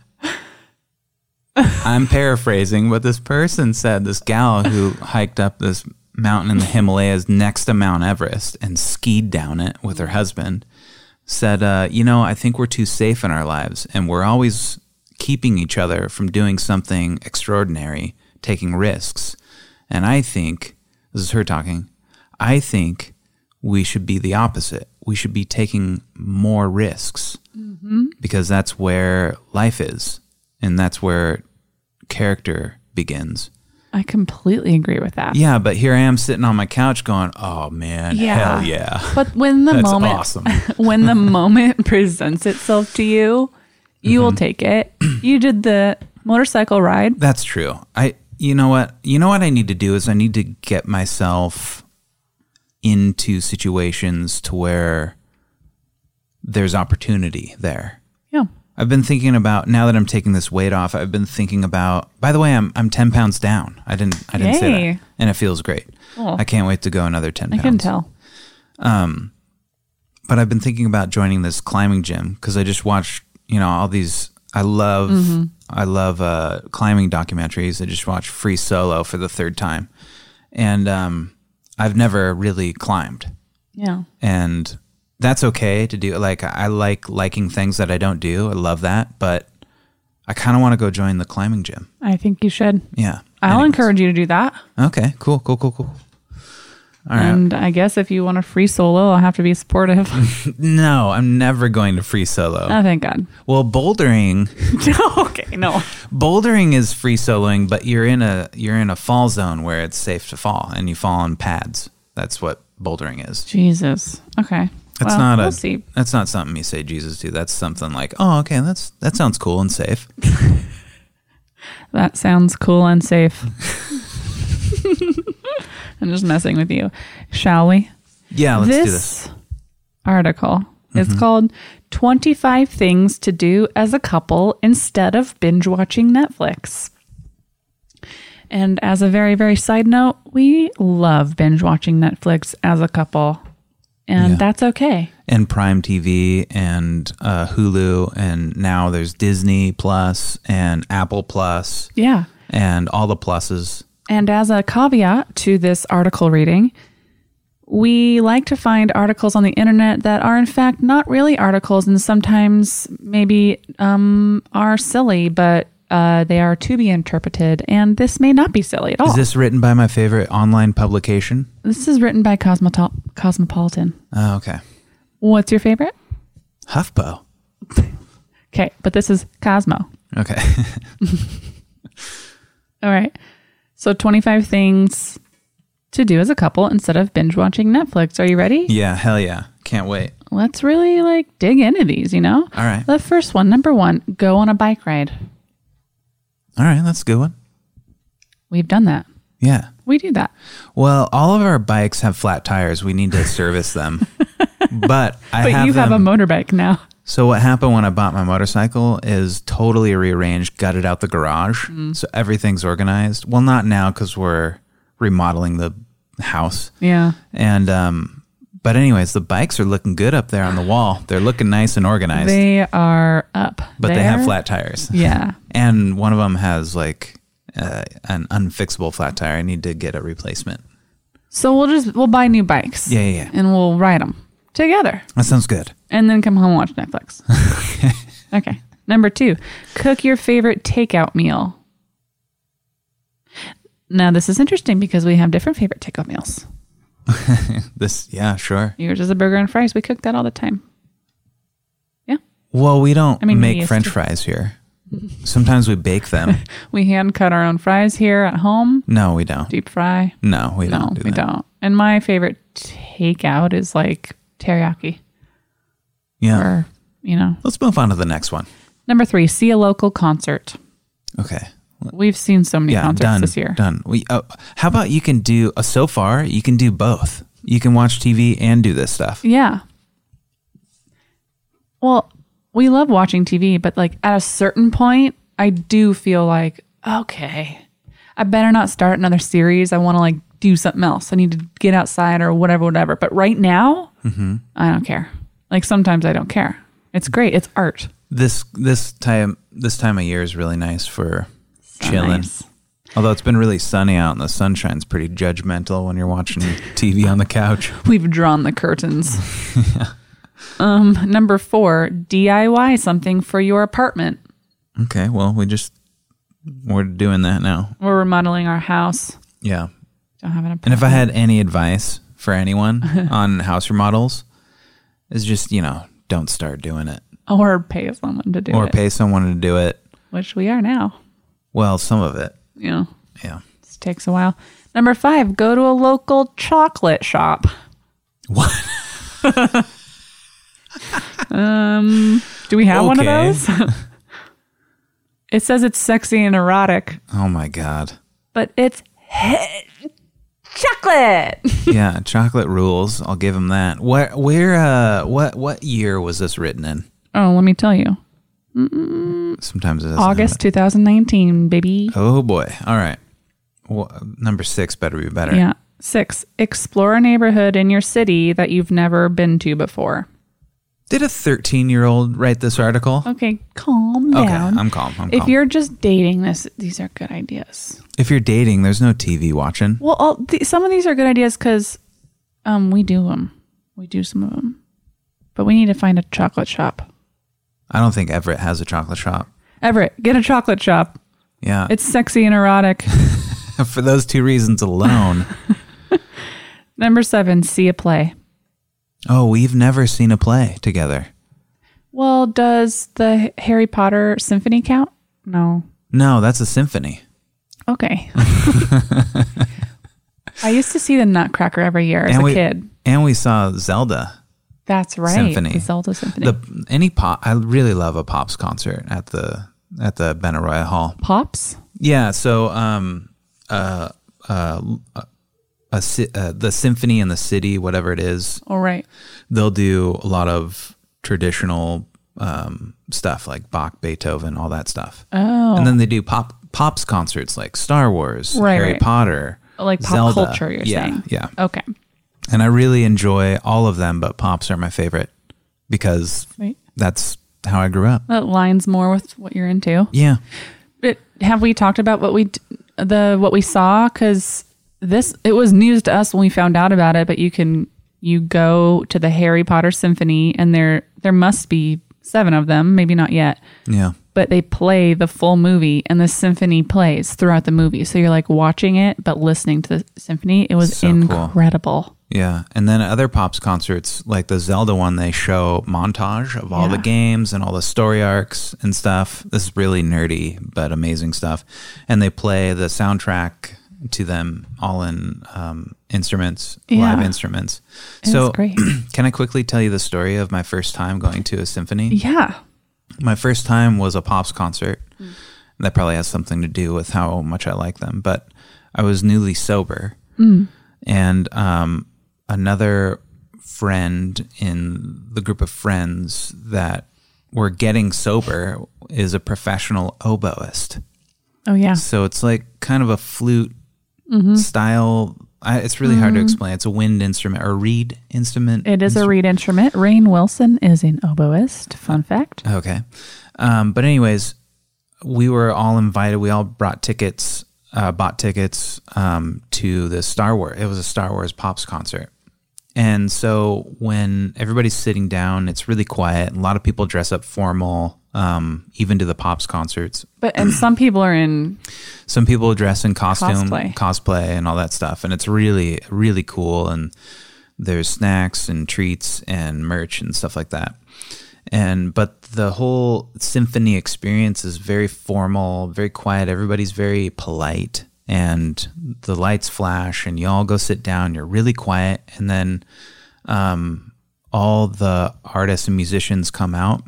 I'm paraphrasing, but this person said, this gal who hiked up this mountain in the Himalayas next to Mount Everest and skied down it with her husband, said, uh, you know, I think we're too safe in our lives and we're always keeping each other from doing something extraordinary, taking risks. And I think, this is her talking, I think we should be the opposite. We should be taking more risks mm-hmm. because that's where life is and that's where character begins. I completely agree with that. Yeah, but here I am sitting on my couch going, oh man, yeah. hell yeah. But when the That's moment awesome. when the moment presents itself to you, you mm-hmm. will take it. You did the motorcycle ride. That's true. I you know what? You know what I need to do is I need to get myself into situations to where there's opportunity there. Yeah. I've been thinking about, now that I'm taking this weight off, I've been thinking about, by the way, I'm I'm ten pounds down. I didn't I didn't Yay. say that. And it feels great. Cool. I can't wait to go another ten pounds. I can tell. Um, but I've been thinking about joining this climbing gym because I just watched, you know, all these, I love, mm-hmm. I love uh, climbing documentaries. I just watched Free Solo for the third time. And um, I've never really climbed. Yeah. And that's okay to do. Like, I like liking things that I don't do. I love that. But I kind of want to go join the climbing gym. I think you should. Yeah. I'll Anyways. encourage you to do that. Okay, cool, cool, cool, cool. All right. And I guess if you want a free solo, I'll have to be supportive. No, I'm never going to free solo. Oh, thank God. Well, bouldering. Okay, no. Bouldering is free soloing, but you're in a you're in a fall zone where it's safe to fall, and you fall on pads. That's what bouldering is. Jesus. Okay. That's well, not we'll a. see. That's not something you say Jesus to. That's something like, oh, okay, that's that sounds cool and safe. That sounds cool and safe. I'm just messing with you. Shall we? Yeah, let's this do this. Article is Mm-hmm. called twenty-five Things to Do as a Couple Instead of Binge Watching Netflix. And as a very, very side note, we love binge watching Netflix as a couple. And Yeah. that's okay. And Prime T V and uh, Hulu, and now there's Disney Plus and Apple Plus Yeah. and all the pluses. And as a caveat to this article reading, we like to find articles on the internet that are in fact not really articles and sometimes maybe um, are silly, but uh, they are to be interpreted. And this may not be silly at all. Is this written by my favorite online publication? This is written by Cosmoto- Cosmopolitan. Oh, okay. What's your favorite? HuffPo. Okay, but this is Cosmo. Okay. All right. So twenty-five things to do as a couple instead of binge watching Netflix. Are you ready? Yeah, hell yeah. Can't wait. Let's really like dig into these, you know? All right. The first one, number one, go on a bike ride. All right, that's a good one. We've done that. Yeah. We do that. Well, all of our bikes have flat tires. We need to service them. But I But have you have a them- motorbike now. So what happened when I bought my motorcycle is totally rearranged, gutted out the garage. So everything's organized. Well, not now because we're remodeling the house. Yeah. And, um, but anyways, the bikes are looking good up there on the wall. They're looking nice and organized, They are up. but there. they have flat tires. Yeah. And one of them has like uh, an unfixable flat tire. I need to get a replacement. So we'll just, we'll buy new bikes. Yeah, yeah, yeah. And we'll ride them together. That sounds good. And then come home and watch Netflix. Okay. Number two, cook your favorite takeout meal. Now, this is interesting because we have different favorite takeout meals. This, yeah, sure. Yours is a burger and fries. We cook that all the time. Yeah. Well, we don't I mean, we make used French to. fries here. Sometimes we bake them. We hand cut our own fries here at home. No, we don't. Deep fry. No, we No, don't do we that. don't. And my favorite takeout is like teriyaki Yeah. or, you know. Let's move on to the next one. Number three, see a local concert. Okay. We've seen so many Yeah, concerts done. this year. Done. We. Uh, how about you can do uh, so far? You can do both. You can watch T V and do this stuff. Yeah. Well, we love watching T V, but like at a certain point, I do feel like, okay, I better not start another series. I want to like do something else. I need to get outside or whatever, whatever. But right now, Mm-hmm. I don't care. Like sometimes I don't care. It's great. It's art. This this time this time of year is really nice for So chilling. nice. Although it's been really sunny out and the sunshine's pretty judgmental when you're watching T V on the couch. We've drawn the curtains. Um, number four, D I Y something for your apartment. Okay, well, we just we're doing that now. We're remodeling our house. Yeah. Don't have an apartment. And if I had any advice for anyone on house remodels, is just, you know, don't start doing it. Or pay someone to do Or it. pay someone to do it. Which we are now. Well, some of it. You know, Yeah. this takes a while. Number five, go to a local chocolate shop. What? Um, do we have one of Okay. those? It says it's sexy and erotic, Oh my God. but it's chocolate. Yeah, chocolate rules. I'll give him that. Where where uh what what year was this written in? Oh, let me tell you. Sometimes it doesn't have August it. twenty nineteen, baby. Oh boy. All right. Well, number six better be better. Yeah. Six, explore a neighborhood in your city that you've never been to before. Did a thirteen year old write this article? Okay, calm Okay, down. I'm calm. I'm if calm. you're just dating this, these are good ideas. If you're dating, there's no T V watching. Well, all, th- some of these are good ideas because um, we do them. We do some of them. But we need to find a chocolate shop. I don't think Everett has a chocolate shop. Everett, get a chocolate shop. Yeah. It's sexy and erotic. For those two reasons alone. Number seven, see a play. Oh, we've never seen a play together. Well, does the Harry Potter symphony count? No. No, that's a symphony. Okay. I used to see the Nutcracker every year as And a we- kid. And we saw Zelda. That's right. Symphony. The Zelda Symphony. The any pop. I really love a Pops concert at the at the Benaroya Hall. Pops? Yeah. So, um, uh, uh, a, a, uh, the symphony in the city, whatever it is. All right. They'll do a lot of traditional um, stuff like Bach, Beethoven, all that stuff. Oh. And then they do pop pops concerts like Star Wars, Right, Harry right. Potter, Like pop Zelda. culture, you're yeah, saying. Yeah. Okay. And I really enjoy all of them, but Pops are my favorite because Right. that's how I grew up. That lines more with what you're into. Yeah. But have we talked about what we d- the what we saw? Because this it was news to us when we found out about it. But you can you go to the Harry Potter Symphony, and there there must be seven of them, maybe not yet. Yeah. But they play the full movie, and the symphony plays throughout the movie. So you're like watching it, but listening to the symphony. It was So cool. incredible. Yeah. And then other Pops concerts, like the Zelda one, they show montage of all Yeah. the games and all the story arcs and stuff. This is really nerdy, but amazing stuff. And they play the soundtrack to them all in um, instruments, Yeah. live instruments. It so was great. Can I quickly tell you the story of my first time going to a symphony? Yeah. My first time was a Pops concert. Mm. That probably has something to do with how much I like them. But I was newly sober. Mm. And um, another friend in the group of friends that were getting sober is a professional oboist. Oh, yeah. So it's like kind of a flute Mm-hmm. style. I, it's really mm. hard to explain. It's a wind instrument or a reed instrument. It is instru- a reed instrument. Rainn Wilson is an oboist. Fun fact. Okay. Um, but anyways, we were all invited. We all brought tickets, uh, bought tickets um, to the Star Wars. It was a Star Wars Pops concert. And so when everybody's sitting down, it's really quiet. A lot of people dress up formal, um, even to the Pops concerts. But and some people are in Some people dress in costume, Cosplay. cosplay and all that stuff. And it's really, really cool. And there's snacks and treats and merch and stuff like that. And but the whole symphony experience is very formal, very quiet. Everybody's very polite, and the lights flash, and you all go sit down. You're really quiet, and then um, all the artists and musicians come out,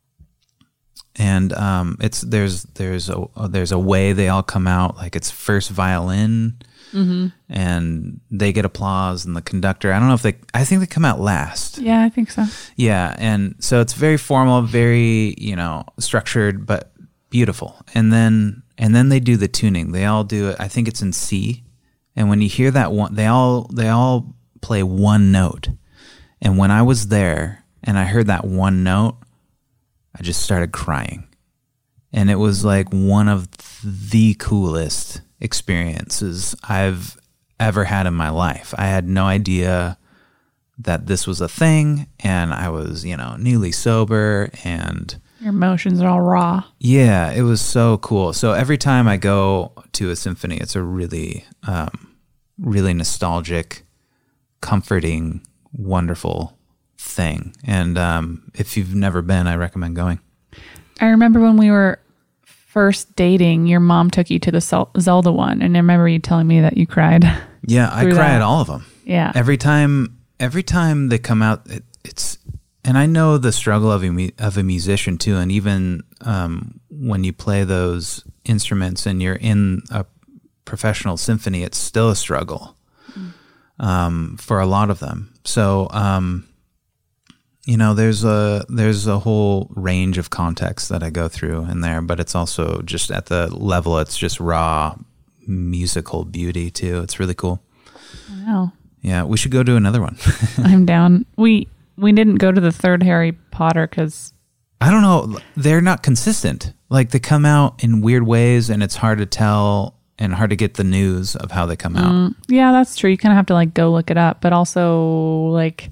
and um, it's there's there's a there's a way they all come out, like it's first violin. Mm-hmm. And they get applause, and the conductor, I don't know if they, I think they come out last. Yeah, I think so. Yeah. And so it's very formal, very, you know, structured, but beautiful. And then, and then they do the tuning. They all do it. I think it's in C. And when you hear that one, they all, they all play one note. And when I was there and I heard that one note, I just started crying. And it was like one of the coolest experiences I've ever had in my life. I had no idea that this was a thing, and I was, you know, newly sober, and Your emotions are all raw. yeah, it was so cool. So every time I go to a symphony, it's a really, um, really nostalgic, comforting, wonderful thing. And um, if you've never been, I recommend going. I remember when we were first dating, your mom took you to the Zel- Zelda one, and I remember you telling me that you cried. Yeah, I Through cry that. at all of them. Yeah. Every time, every time they come out, it, it's, and I know the struggle of a mu- of a musician too. And even um, when you play those instruments and you're in a professional symphony, it's still a struggle mm. um, for a lot of them. So, um, you know, there's a there's a whole range of context that I go through in there, but it's also just at the level, it's just raw musical beauty too. It's really cool. Wow. Yeah, we should go to another one. I'm down. We we didn't go to the third Harry Potter because I don't know. They're not consistent. Like they come out in weird ways, and it's hard to tell and hard to get the news of how they come out. mm, yeah, that's true. You kind of have to like go look it up, but also like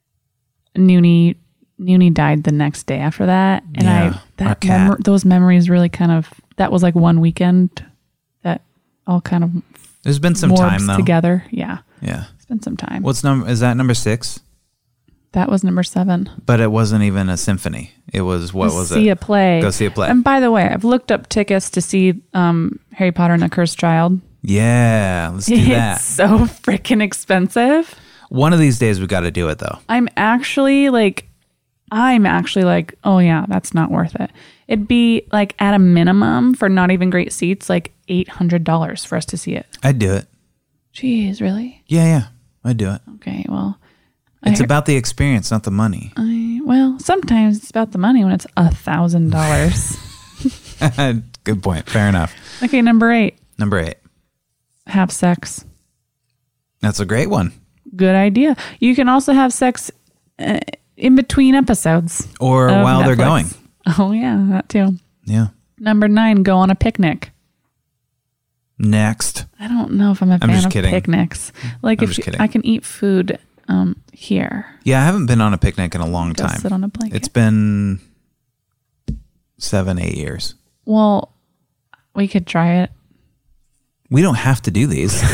Noonie Noonie died the next day after that, and Yeah, I our that cat. mem- those memories really kind of that was like one weekend that all kind of There's been some morbs time though. together. Yeah, Yeah. it's been some time. What's number? Is that number six? That was number seven. But it wasn't even a symphony. It was what Go was see it? a play. Go see a play. And by the way, I've looked up tickets to see um, Harry Potter and the Cursed Child. Yeah, let's do It's that. so freaking expensive. One of these days we got to do it though. I'm actually like, I'm actually like, oh yeah, that's not worth it. It'd be like at a minimum for not even great seats, like eight hundred dollars for us to see it. I'd do it. Jeez, really? Yeah, yeah. I'd do it. Okay, well. It's I, about the experience, not the money. I, well, sometimes it's about the money when it's a thousand dollars. Good point. Fair enough. Okay, number eight. Number eight. Have sex. That's a great one. Good idea. You can also have sex uh, in between episodes. Or while Netflix. They're going. Oh, yeah, that too. Yeah. Number nine, go on a picnic. Next. I don't know if I'm a fan I'm just of kidding. picnics. Like I'm if just you, kidding. I can eat food um, here. Yeah, I haven't been on a picnic in a long Just time. sit on a blanket. It's been seven, eight years. Well, we could try it. We don't have to do these.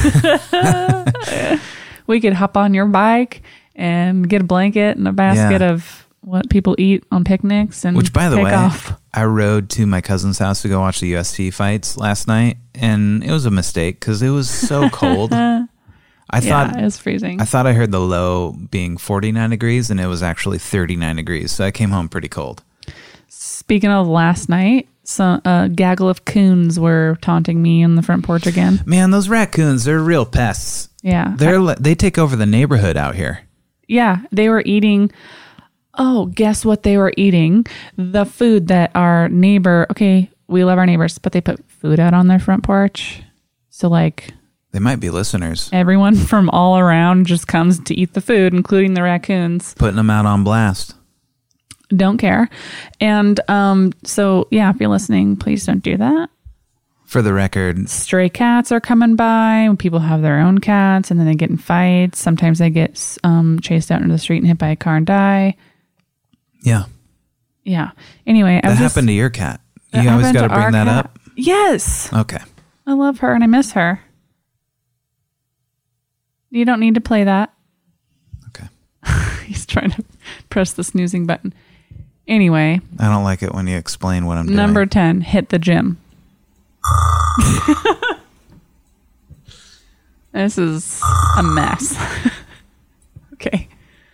We could hop on your bike and get a blanket and a basket Yeah. of what people eat on picnics and Which, by the take way, off. I rode to my cousin's house to go watch the U F C fights last night, and it was a mistake because it was so cold. I Yeah, thought it was freezing. I thought I heard the low being forty-nine degrees, and it was actually thirty-nine degrees. So I came home pretty cold. Speaking of last night, so a gaggle of coons were taunting me on the front porch again. Man, those raccoons, they're real pests. Yeah. They're li- they take over the neighborhood out here. Yeah, they were eating. Oh, guess what they were eating? The food that our neighbor, okay, we love our neighbors, but they put food out on their front porch. So like They might be listeners. everyone from all around just comes to eat the food, including the raccoons. Putting them out on blast. Don't care. And um, so, yeah, if you're listening, please don't do that. For the record, Stray cats are coming by when people have their own cats and then they get in fights. Sometimes they get um, chased out into the street and hit by a car and die. yeah. Yeah. Anyway, I That was happened just, to your cat. that You always happened got to to bring our that cat. up. Yes. Okay. I love her and I miss her. You don't need to play that. Okay. He's trying to press the snoozing button. Anyway, I don't like it when you explain what I'm doing. number ten, hit the gym. This is a mess. Okay.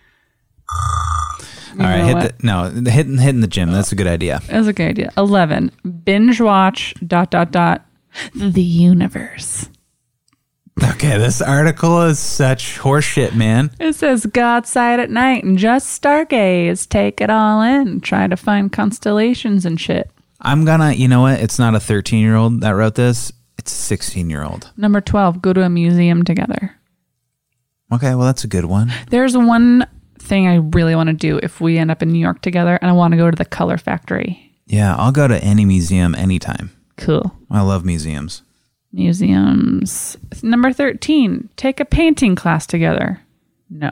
All right, hit the, no, the hitting hitting the gym. That's a good idea. That's a good idea. eleven, binge watch dot dot dot the universe. Okay, this article is such horseshit, man. It says go outside at night and just stargaze, take it all in, try to find constellations and shit. I'm gonna, you know what? It's not a thirteen year old that wrote this. It's a sixteen year old. Number twelve, go to a museum together. Okay, well, that's a good one. There's one thing I really want to do if we end up in New York together, and I want to go to the Color Factory. Yeah, I'll go to any museum anytime. Cool. I love museums. Museums. Number thirteen, take a painting class together. No.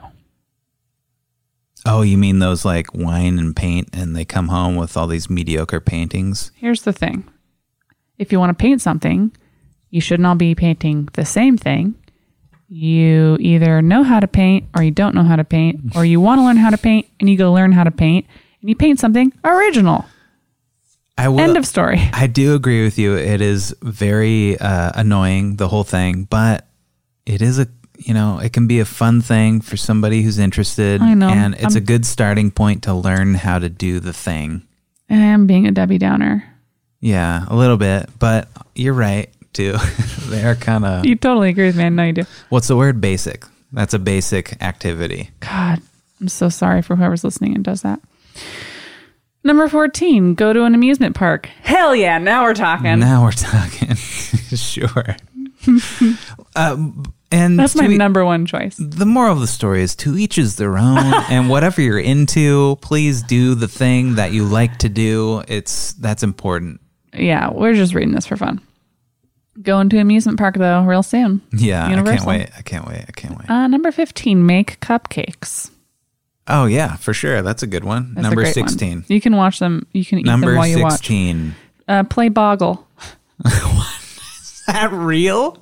Oh, you mean those like wine and paint and they come home with all these mediocre paintings? Here's the thing. If you want to paint something, you should not be painting the same thing. You either know how to paint or you don't know how to paint, or you want to learn how to paint and you go learn how to paint and you paint something original. I will, End of story. I do agree with you. It is very uh, annoying, the whole thing, but it is a, you know, it can be a fun thing for somebody who's interested. I know. And it's I'm, a good starting point to learn how to do the thing. I'm being a Debbie Downer. Yeah, a little bit, but you're right too. They are kind of. You totally agree with me. I know you do. What's the word? Basic. That's a basic activity. God, I'm so sorry for whoever's listening and does that. Number fourteen, go to an amusement park. Hell yeah, now we're talking. Now we're talking. Sure. uh, and That's my e- number one choice. The moral of the story is to each is their own. And whatever you're into, please do the thing that you like to do. It's that's important. Yeah, we're just reading this for fun. Going to amusement park though, real soon. Yeah, Universal. I can't wait. I can't wait. I can't wait. Uh, number fifteen, make cupcakes. Oh yeah, for sure. That's a good one. That's a Number great one. sixteen. You can watch them. You can eat Number them while you sixteen. watch. Uh, play Boggle. Is that real?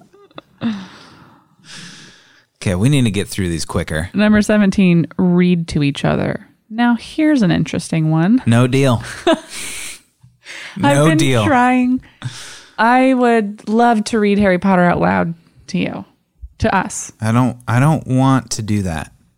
Okay, we need to get through these quicker. Number seventeen, read to each other. Now here's an interesting one. No deal. No I've been deal. trying. I would love to read Harry Potter out loud to you, to us. I don't. I don't want to do that.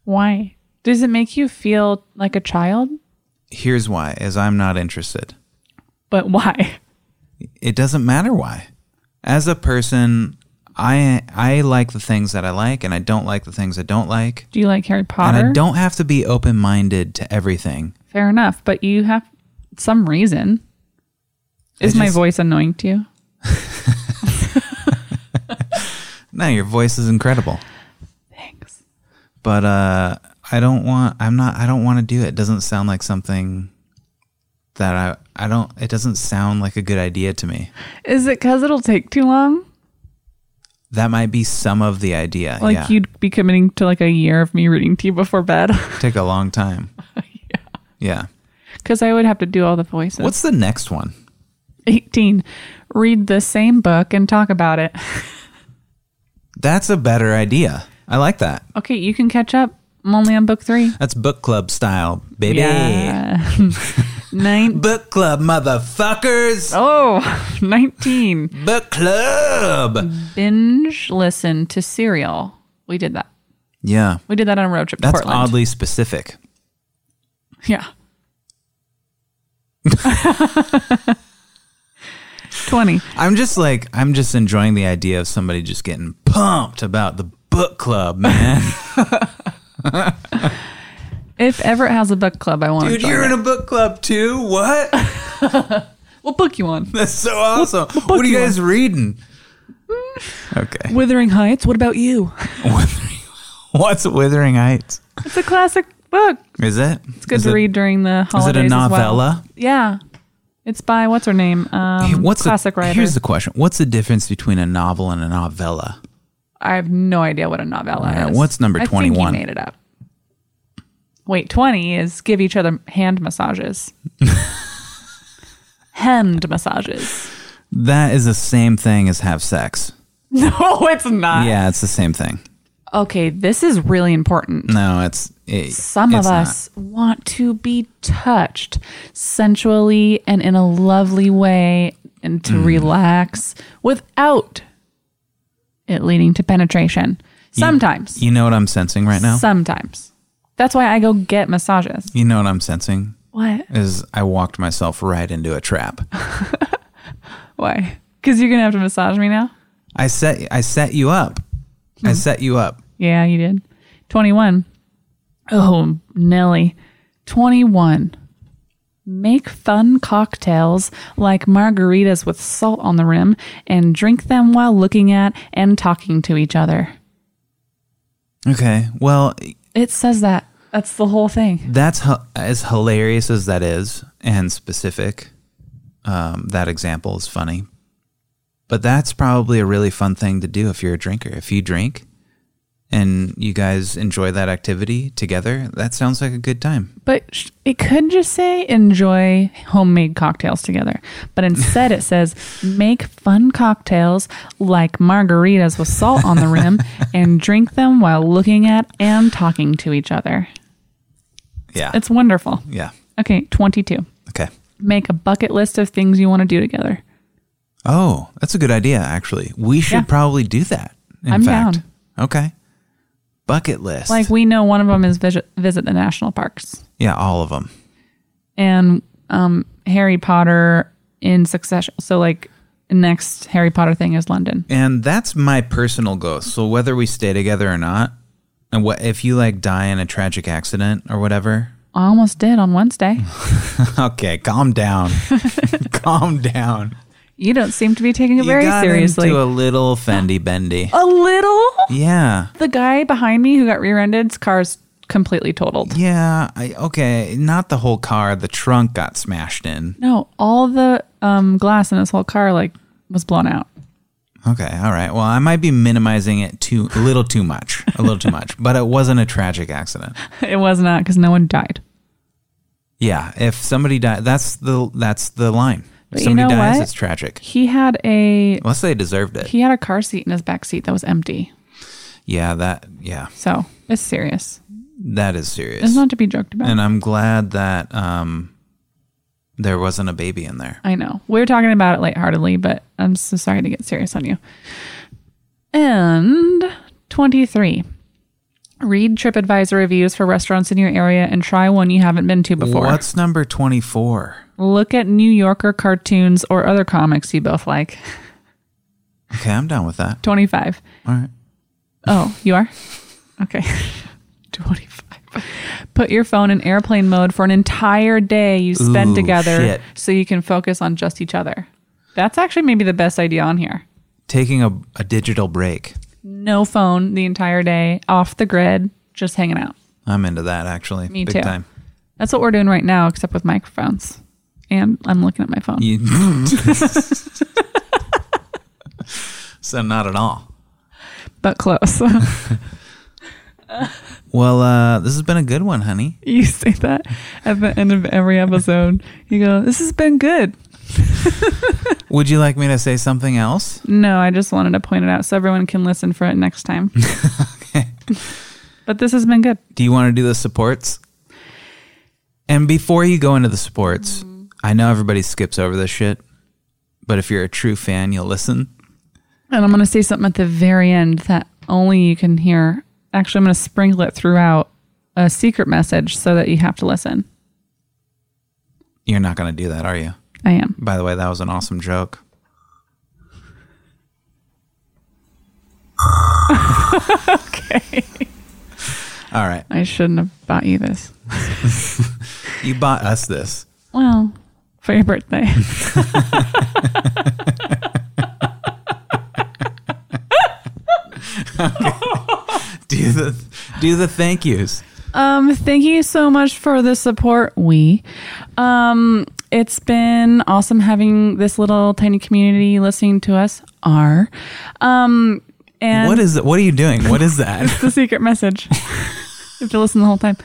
Why? Does it make you feel like a child? Here's why, is I'm not interested. But why? It doesn't matter why. As a person, I I like the things that I like, and I don't like the things I don't like. Do you like Harry Potter? And I don't have to be open-minded to everything. Fair enough, but you have some reason. Is I my just- voice annoying to you? No, your voice is incredible. Thanks. But uh, I don't want. I'm not. I don't want to do it. It doesn't sound like something that I. I don't. It doesn't sound like a good idea to me. Is it because it'll take too long? That might be some of the idea. Like yeah. you'd be committing to like a year of me reading to you before bed? Take a long time. Yeah. Yeah. Because I would have to do all the voices. What's the next one? eighteen. Read the same book and talk about it. That's a better idea. I like that. Okay, you can catch up. I'm only on book three. That's book club style, baby. Yeah. Nine. Book club, motherfuckers. Oh, nineteen. Book club. Binge listen to Serial. We did that. Yeah. We did that on a road trip to That's Portland. oddly specific. Yeah. twenty. I'm just like, I'm just enjoying the idea of somebody just getting pumped about the book club, man. If Everett has a book club, I want to Dude, join you're it. in a book club too? What? We'll book you on. That's so awesome. We'll book What are you you guys reading? Okay. Wuthering Heights. What about you? What's Wuthering Heights? It's a classic book. Is it? It's good Is to it, read during the Is holidays it a as well. novella? Yeah. It's by, what's her name? Um, Hey, what's classic the, writer. Here's the question. What's the difference between a novel and a novella? I have no idea what a novella All right, is. what's number I twenty-one? think you made it up. Wait, twenty is give each other hand massages. Hand massages. That is the same thing as have sex. No, it's not. Yeah, it's the same thing. Okay, this is really important. No, it's it, Some it's of us want to be touched sensually and in a lovely way and to Mm. relax without it leading to penetration. Sometimes. not. You know what I'm sensing right now? Sometimes. That's why I go get massages. You know what I'm sensing? What? Is I walked myself right into a trap. Why? Because you're going to have to massage me now? I set I set you up. Hmm. I set you up. Yeah, you did. twenty-one. Oh, Nelly. twenty-one. Make fun cocktails like margaritas with salt on the rim and drink them while looking at and talking to each other. Okay. Well, It says that. That's the whole thing. that's h- as hilarious as that is and specific. Um, that example is funny. But that's probably a really fun thing to do if you're a drinker. If you drink and you guys enjoy that activity together, that sounds like a good time. But sh- it could just say enjoy homemade cocktails together. But instead it says make fun cocktails like margaritas with salt on the rim and drink them while looking at and talking to each other. Yeah. It's wonderful. yeah. Okay, twenty-two. Okay. Make a bucket list of things you want to do together. Oh, that's a good idea, actually. We should Yeah. probably do that. In I'm fact. down. Okay. Bucket list. Like we know one of them is visit, visit the national parks. yeah, all of them. And um, Harry Potter in succession. So like next Harry Potter thing is London. And that's my personal goal. So whether we stay together or not, and what if you like die in a tragic accident or whatever? I almost did on Wednesday. Okay, calm down. Calm down. You don't seem to be taking it You very got seriously. into a little fendy bendy. A little? Yeah. The guy behind me who got rear-ended, his car's completely totaled. Yeah. I, okay. Not the whole car. The trunk got smashed in. No, all the um, glass in his whole car like was blown out. Okay. All right. Well, I might be minimizing it too a little too much. A little too much. But it wasn't a tragic accident. It was not because no one died. Yeah. If somebody died, that's the that's the line. If But you somebody know dies, what? it's tragic. He had a Unless they deserved it. he had a car seat in his back seat that was empty. Yeah. That. Yeah. So it's serious. That is serious. It's not to be joked about. And I'm glad that um, there wasn't a baby in there. I know. We were talking about it lightheartedly, but I'm so sorry to get serious on you. And twenty-three. Read TripAdvisor reviews for restaurants in your area and try one you haven't been to before. What's number twenty-four? Look at New Yorker cartoons or other comics you both like. Okay, I'm down with that. twenty-five. All right. Oh, you are? Okay. twenty-five. Put your phone in airplane mode for an entire day you spend Ooh, together shit. so you can focus on just each other. That's actually maybe the best idea on here. Taking a, a digital break. No phone the entire day, off the grid, just hanging out. I'm into that, actually. Me Big too. time. That's what we're doing right now, except with microphones. And I'm looking at my phone. You- so not at all. But close. Well, uh, this has been a good one, honey. You say that at the end of every episode. You go, this has been good. Would you like me to say something else? No, I just wanted to point it out so everyone can listen for it next time. Okay. But this has been good. Do you want to do the supports? And before you go into the supports, mm-hmm. I know everybody skips over this shit, but if you're a true fan, you'll listen. And I'm going to say something at the very end that only you can hear. Actually, I'm going to sprinkle it throughout a secret message so that you have to listen. You're not going to do that, are you? I am. By the way, that was an awesome joke. Okay. All right. I shouldn't have bought you this. You bought us this. Well, for your birthday. Okay. Do the do the thank yous. Um, thank you so much for the support. We, um, it's been awesome having this little tiny community listening to us. Are, um, and What is it? What are you doing? What is that? it's the secret message. You have to listen the whole time.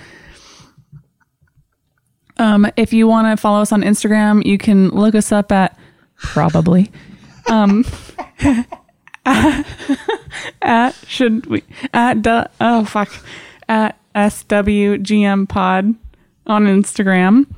Um, if you want to follow us on Instagram, you can look us up at probably, um, at, at should we at the oh fuck at S W G M Pod on Instagram.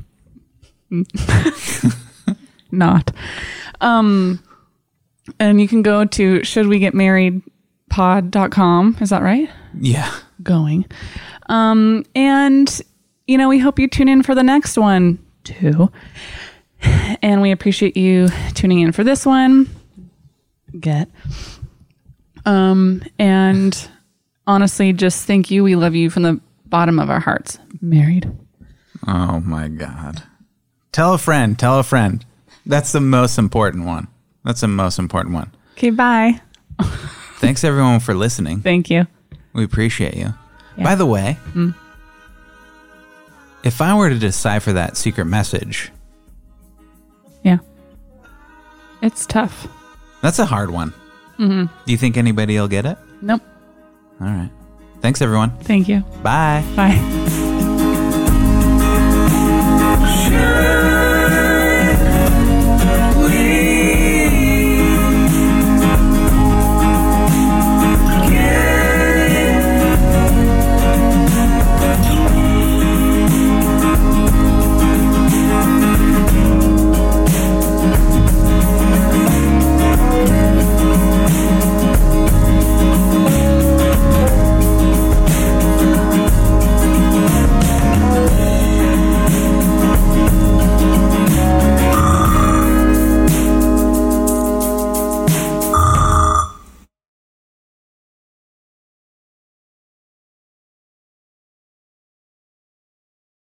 Not, um, and you can go to should we get married pod dot com. Is that right? Yeah. Going, um, and. You know, we hope you tune in for the next one, too. And we appreciate you tuning in for this one. Get. Um, and honestly, just thank you. We love you from the bottom of our hearts. Married. Oh, my God. Tell a friend. Tell a friend. That's the most important one. That's the most important one. Okay, bye. Thanks, everyone, for listening. Thank you. We appreciate you. Yeah. By the way... Mm. If I were to decipher that secret message... Yeah. It's tough. That's a hard one. Mm-hmm. Do you think anybody will get it? Nope. All right. Thanks, everyone. Thank you. Bye. Bye.